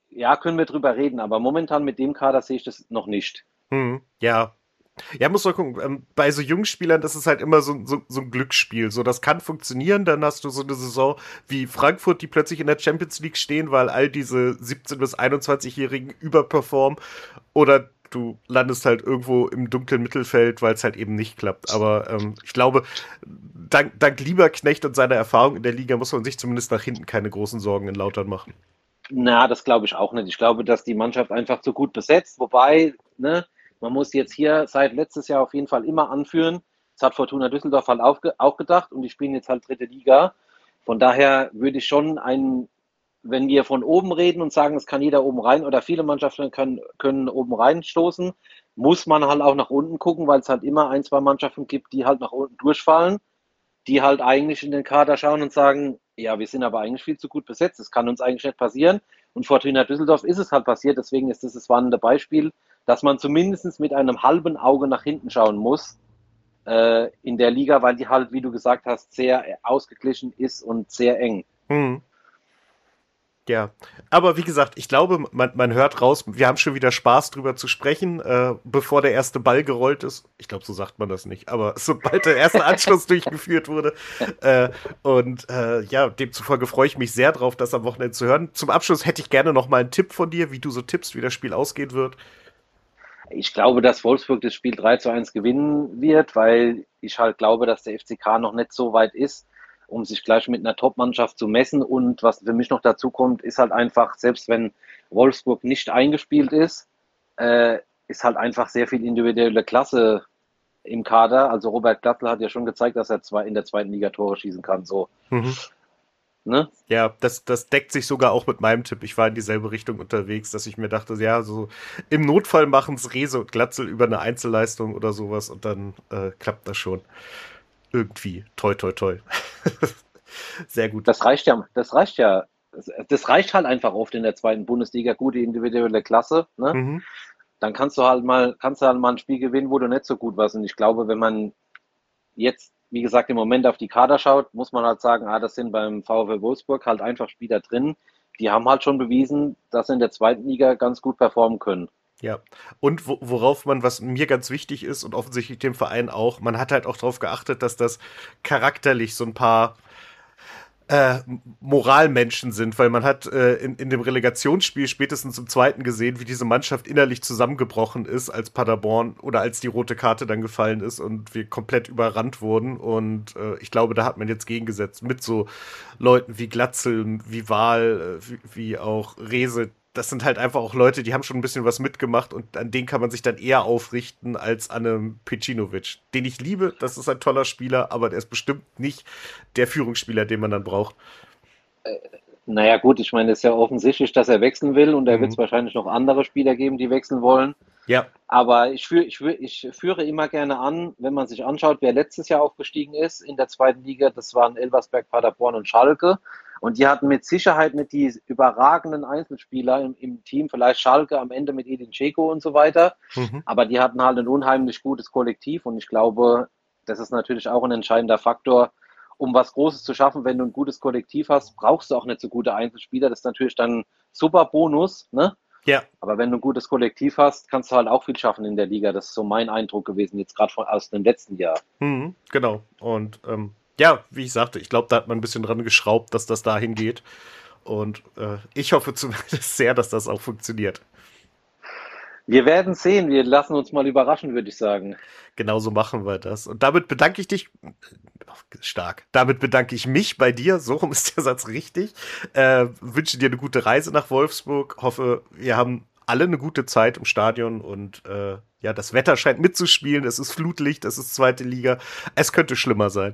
ja, können wir drüber reden, aber momentan mit dem Kader sehe ich das noch nicht. Ja. Ja, muss man gucken. Bei so jungen Spielern, das ist halt immer so ein Glücksspiel. So, das kann funktionieren, dann hast du so eine Saison wie Frankfurt, die plötzlich in der Champions League stehen, weil all diese 17- bis 21-Jährigen überperformen. Oder du landest halt irgendwo im dunklen Mittelfeld, weil es halt eben nicht klappt. Aber ich glaube, dank Lieberknecht und seiner Erfahrung in der Liga muss man sich zumindest nach hinten keine großen Sorgen in Lautern machen. Na, das glaube ich auch nicht. Ich glaube, dass die Mannschaft einfach zu gut besetzt, wobei, ne, man muss jetzt hier seit letztes Jahr auf jeden Fall immer anführen. Das hat Fortuna Düsseldorf halt auch gedacht und die spielen jetzt halt dritte Liga. Von daher würde ich schon wenn wir von oben reden und sagen, es kann jeder oben rein oder viele Mannschaften können oben reinstoßen, muss man halt auch nach unten gucken, weil es halt immer ein, zwei Mannschaften gibt, die halt nach unten durchfallen, die halt eigentlich in den Kader schauen und sagen, ja, wir sind aber eigentlich viel zu gut besetzt, das kann uns eigentlich nicht passieren. Und Fortuna Düsseldorf ist es halt passiert, deswegen ist das warnende Beispiel, dass man zumindest mit einem halben Auge nach hinten schauen muss in der Liga, weil die halt, wie du gesagt hast, sehr ausgeglichen ist und sehr eng. Ja, aber wie gesagt, ich glaube, man hört raus, wir haben schon wieder Spaß drüber zu sprechen, bevor der erste Ball gerollt ist. Ich glaube, so sagt man das nicht, aber sobald der erste Anschluss durchgeführt wurde. Ja, demzufolge freue ich mich sehr drauf, das am Wochenende zu hören. Zum Abschluss hätte ich gerne noch mal einen Tipp von dir, wie du so tippst, wie das Spiel ausgehen wird. Ich glaube, dass Wolfsburg das Spiel 3:1 gewinnen wird, weil ich halt glaube, dass der FCK noch nicht so weit ist, um sich gleich mit einer Top-Mannschaft zu messen. Und was für mich noch dazu kommt, ist halt einfach, selbst wenn Wolfsburg nicht eingespielt ist halt einfach sehr viel individuelle Klasse im Kader. Also Robert Glatzel hat ja schon gezeigt, dass er in der zweiten Liga Tore schießen kann. So. Ne? Ja, das deckt sich sogar auch mit meinem Tipp. Ich war in dieselbe Richtung unterwegs, dass ich mir dachte, ja, so im Notfall machen es Rehse und Glatzel über eine Einzelleistung oder sowas und dann klappt das schon. Irgendwie. Toi, toi, toi. Sehr gut. Das reicht ja. Das reicht halt einfach oft in der zweiten Bundesliga, gute individuelle Klasse. Ne? Dann kannst du halt mal ein Spiel gewinnen, wo du nicht so gut warst. Und ich glaube, wenn man jetzt, wie gesagt, im Moment auf die Kader schaut, muss man halt sagen, das sind beim VfL Wolfsburg halt einfach Spieler drin, die haben halt schon bewiesen, dass sie in der zweiten Liga ganz gut performen können. Ja, und worauf was mir ganz wichtig ist und offensichtlich dem Verein auch, man hat halt auch darauf geachtet, dass das charakterlich so ein paar Moralmenschen sind, weil man hat in dem Relegationsspiel spätestens im zweiten gesehen, wie diese Mannschaft innerlich zusammengebrochen ist, als Paderborn oder als die rote Karte dann gefallen ist und wir komplett überrannt wurden und ich glaube, da hat man jetzt gegengesetzt mit so Leuten wie Glatzel, wie Wahl, wie auch Rehse. Das sind halt einfach auch Leute, die haben schon ein bisschen was mitgemacht und an denen kann man sich dann eher aufrichten als an einem Pecinovic, den ich liebe. Das ist ein toller Spieler, aber der ist bestimmt nicht der Führungsspieler, den man dann braucht. Naja gut, ich meine, es ist ja offensichtlich, dass er wechseln will und da wird es wahrscheinlich noch andere Spieler geben, die wechseln wollen. Ja. Aber ich führe immer gerne an, wenn man sich anschaut, wer letztes Jahr aufgestiegen ist in der zweiten Liga, das waren Elversberg, Paderborn und Schalke. Und die hatten mit Sicherheit nicht die überragenden Einzelspieler im Team, vielleicht Schalke am Ende mit Edin Dzeko und so weiter. Aber die hatten halt ein unheimlich gutes Kollektiv und ich glaube, das ist natürlich auch ein entscheidender Faktor, um was Großes zu schaffen. Wenn du ein gutes Kollektiv hast, brauchst du auch nicht so gute Einzelspieler. Das ist natürlich dann ein super Bonus, ne? Ja. Aber wenn du ein gutes Kollektiv hast, kannst du halt auch viel schaffen in der Liga. Das ist so mein Eindruck gewesen, jetzt gerade aus dem letzten Jahr. Genau. Und ja, wie ich sagte, ich glaube, da hat man ein bisschen dran geschraubt, dass das dahin geht. Und ich hoffe zumindest sehr, dass das auch funktioniert. Wir werden sehen. Wir lassen uns mal überraschen, würde ich sagen. Genauso machen wir das. Und damit bedanke ich dich. Stark. Damit bedanke ich mich bei dir. So rum ist der Satz richtig. Wünsche dir eine gute Reise nach Wolfsburg. Hoffe, wir haben alle eine gute Zeit im Stadion und ja, das Wetter scheint mitzuspielen. Es ist Flutlicht, es ist zweite Liga. Es könnte schlimmer sein.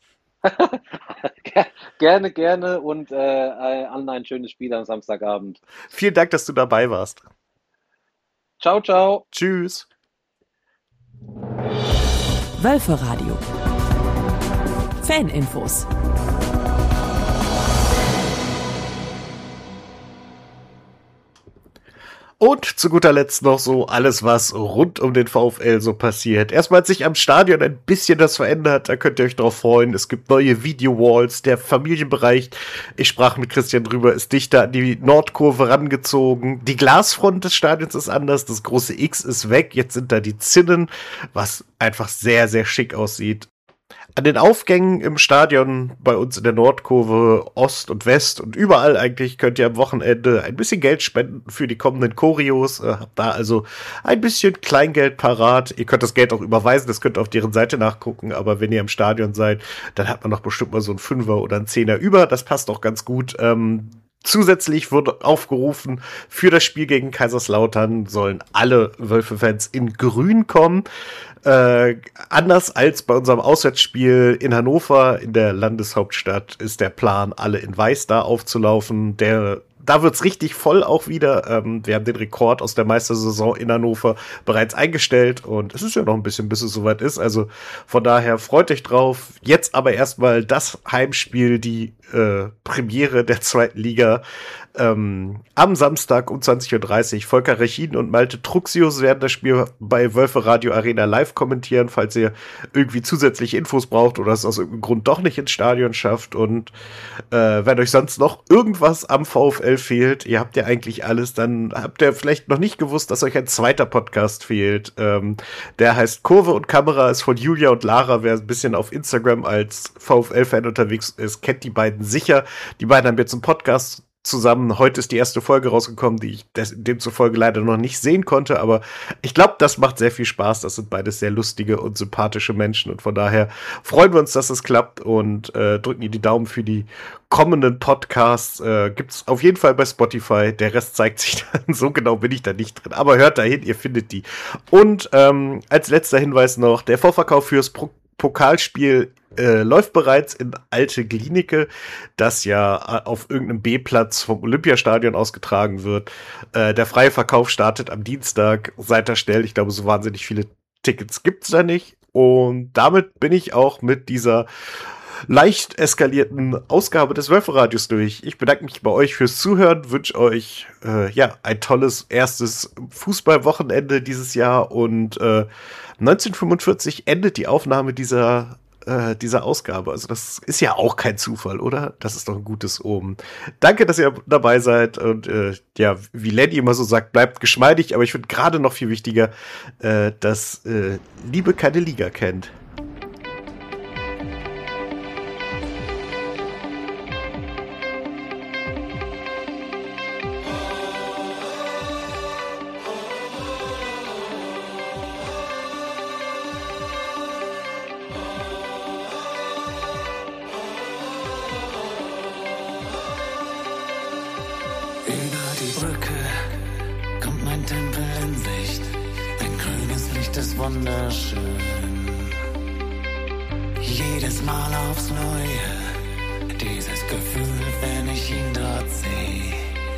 Gerne und allen ein schönes Spiel am Samstagabend. Vielen Dank, dass du dabei warst. Ciao, ciao. Tschüss. Wölferadio. Faninfos. Und zu guter Letzt noch so alles, was rund um den VfL so passiert. Erstmal hat sich am Stadion ein bisschen das verändert, da könnt ihr euch drauf freuen. Es gibt neue Video-Walls, der Familienbereich, ich sprach mit Christian drüber, ist dichter an die Nordkurve rangezogen. Die Glasfront des Stadions ist anders, das große X ist weg, jetzt sind da die Zinnen, was einfach sehr, sehr schick aussieht. An den Aufgängen im Stadion bei uns in der Nordkurve, Ost und West und überall eigentlich könnt ihr am Wochenende ein bisschen Geld spenden für die kommenden Choreos. Habt da also ein bisschen Kleingeld parat. Ihr könnt das Geld auch überweisen, das könnt ihr auf deren Seite nachgucken. Aber wenn ihr im Stadion seid, dann hat man doch bestimmt mal so einen Fünfer oder einen Zehner über. Das passt auch ganz gut. Zusätzlich wurde aufgerufen, für das Spiel gegen Kaiserslautern sollen alle Wölfe-Fans in Grün kommen. Anders als bei unserem Auswärtsspiel in Hannover, in der Landeshauptstadt, ist der Plan, alle in Weiß da aufzulaufen. Da wird's richtig voll auch wieder. Wir haben den Rekord aus der Meistersaison in Hannover bereits eingestellt und es ist ja noch ein bisschen, bis es soweit ist. Also von daher freut euch drauf. Jetzt aber erstmal das Heimspiel, die Premiere der 2. Liga. Am Samstag um 20:30 Uhr. Volker Rechin und Malte Truxius werden das Spiel bei Wölfe Radio Arena live kommentieren, falls ihr irgendwie zusätzliche Infos braucht oder es aus irgendeinem Grund doch nicht ins Stadion schafft. Und wenn euch sonst noch irgendwas am VfL fehlt, ihr habt ja eigentlich alles, dann habt ihr vielleicht noch nicht gewusst, dass euch ein zweiter Podcast fehlt. Der heißt Kurve und Kamera, ist von Julia und Lara. Wer ein bisschen auf Instagram als VfL-Fan unterwegs ist, kennt die beiden sicher. Die beiden haben jetzt einen Podcast zusammen. Heute ist die erste Folge rausgekommen, die ich demzufolge leider noch nicht sehen konnte, aber ich glaube, das macht sehr viel Spaß. Das sind beides sehr lustige und sympathische Menschen und von daher freuen wir uns, dass es klappt und drücken ihr die Daumen für die kommenden Podcasts. Gibt's auf jeden Fall bei Spotify. Der Rest zeigt sich dann. So genau bin ich da nicht drin. Aber hört dahin, ihr findet die. Und als letzter Hinweis noch, der Vorverkauf fürs Pokalspiel läuft bereits in Alte Glienicke, das ja auf irgendeinem B-Platz vom Olympiastadion ausgetragen wird. Der freie Verkauf startet am Dienstag. Seid da schnell. Ich glaube, so wahnsinnig viele Tickets gibt's da nicht. Und damit bin ich auch mit dieser leicht eskalierten Ausgabe des Wölfe-Radios durch. Ich bedanke mich bei euch fürs Zuhören, wünsche euch ein tolles erstes Fußballwochenende dieses Jahr und 1945 endet die Aufnahme dieser Ausgabe. Also das ist ja auch kein Zufall, oder? Das ist doch ein gutes Omen. Danke, dass ihr dabei seid und wie Lenny immer so sagt, bleibt geschmeidig, aber ich finde gerade noch viel wichtiger, dass Liebe keine Liga kennt. Wunderschön. Jedes Mal aufs Neue, dieses Gefühl, wenn ich ihn dort sehe.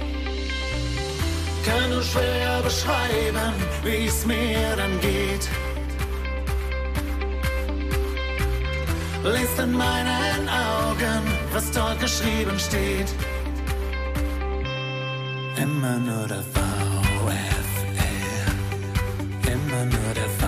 Kann nur schwer beschreiben, wie es mir dann geht. Lest in meinen Augen, was dort geschrieben steht. Immer nur der VfL, immer nur der VfL.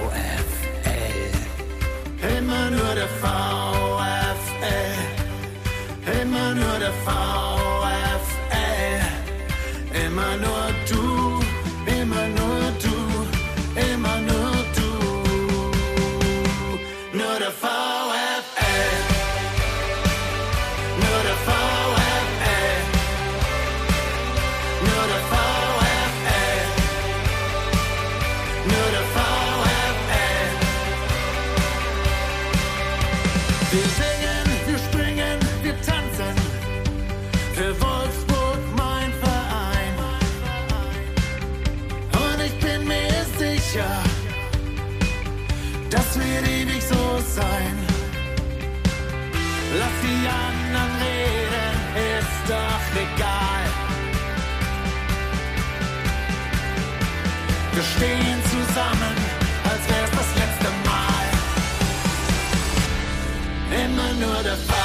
Immer nur der VfL, immer nur der VfL, immer nur du, immer nur du, immer nur du, nur der VfL, nur der VfL, nur der VfL, nur der VfL. Wir singen, wir springen, wir tanzen, für Wolfsburg mein Verein. Und ich bin mir sicher, das wird ewig so sein. Lass die anderen reden, ist doch egal. Wir stehen zusammen, als wär's das letzte Mal. Immer nur der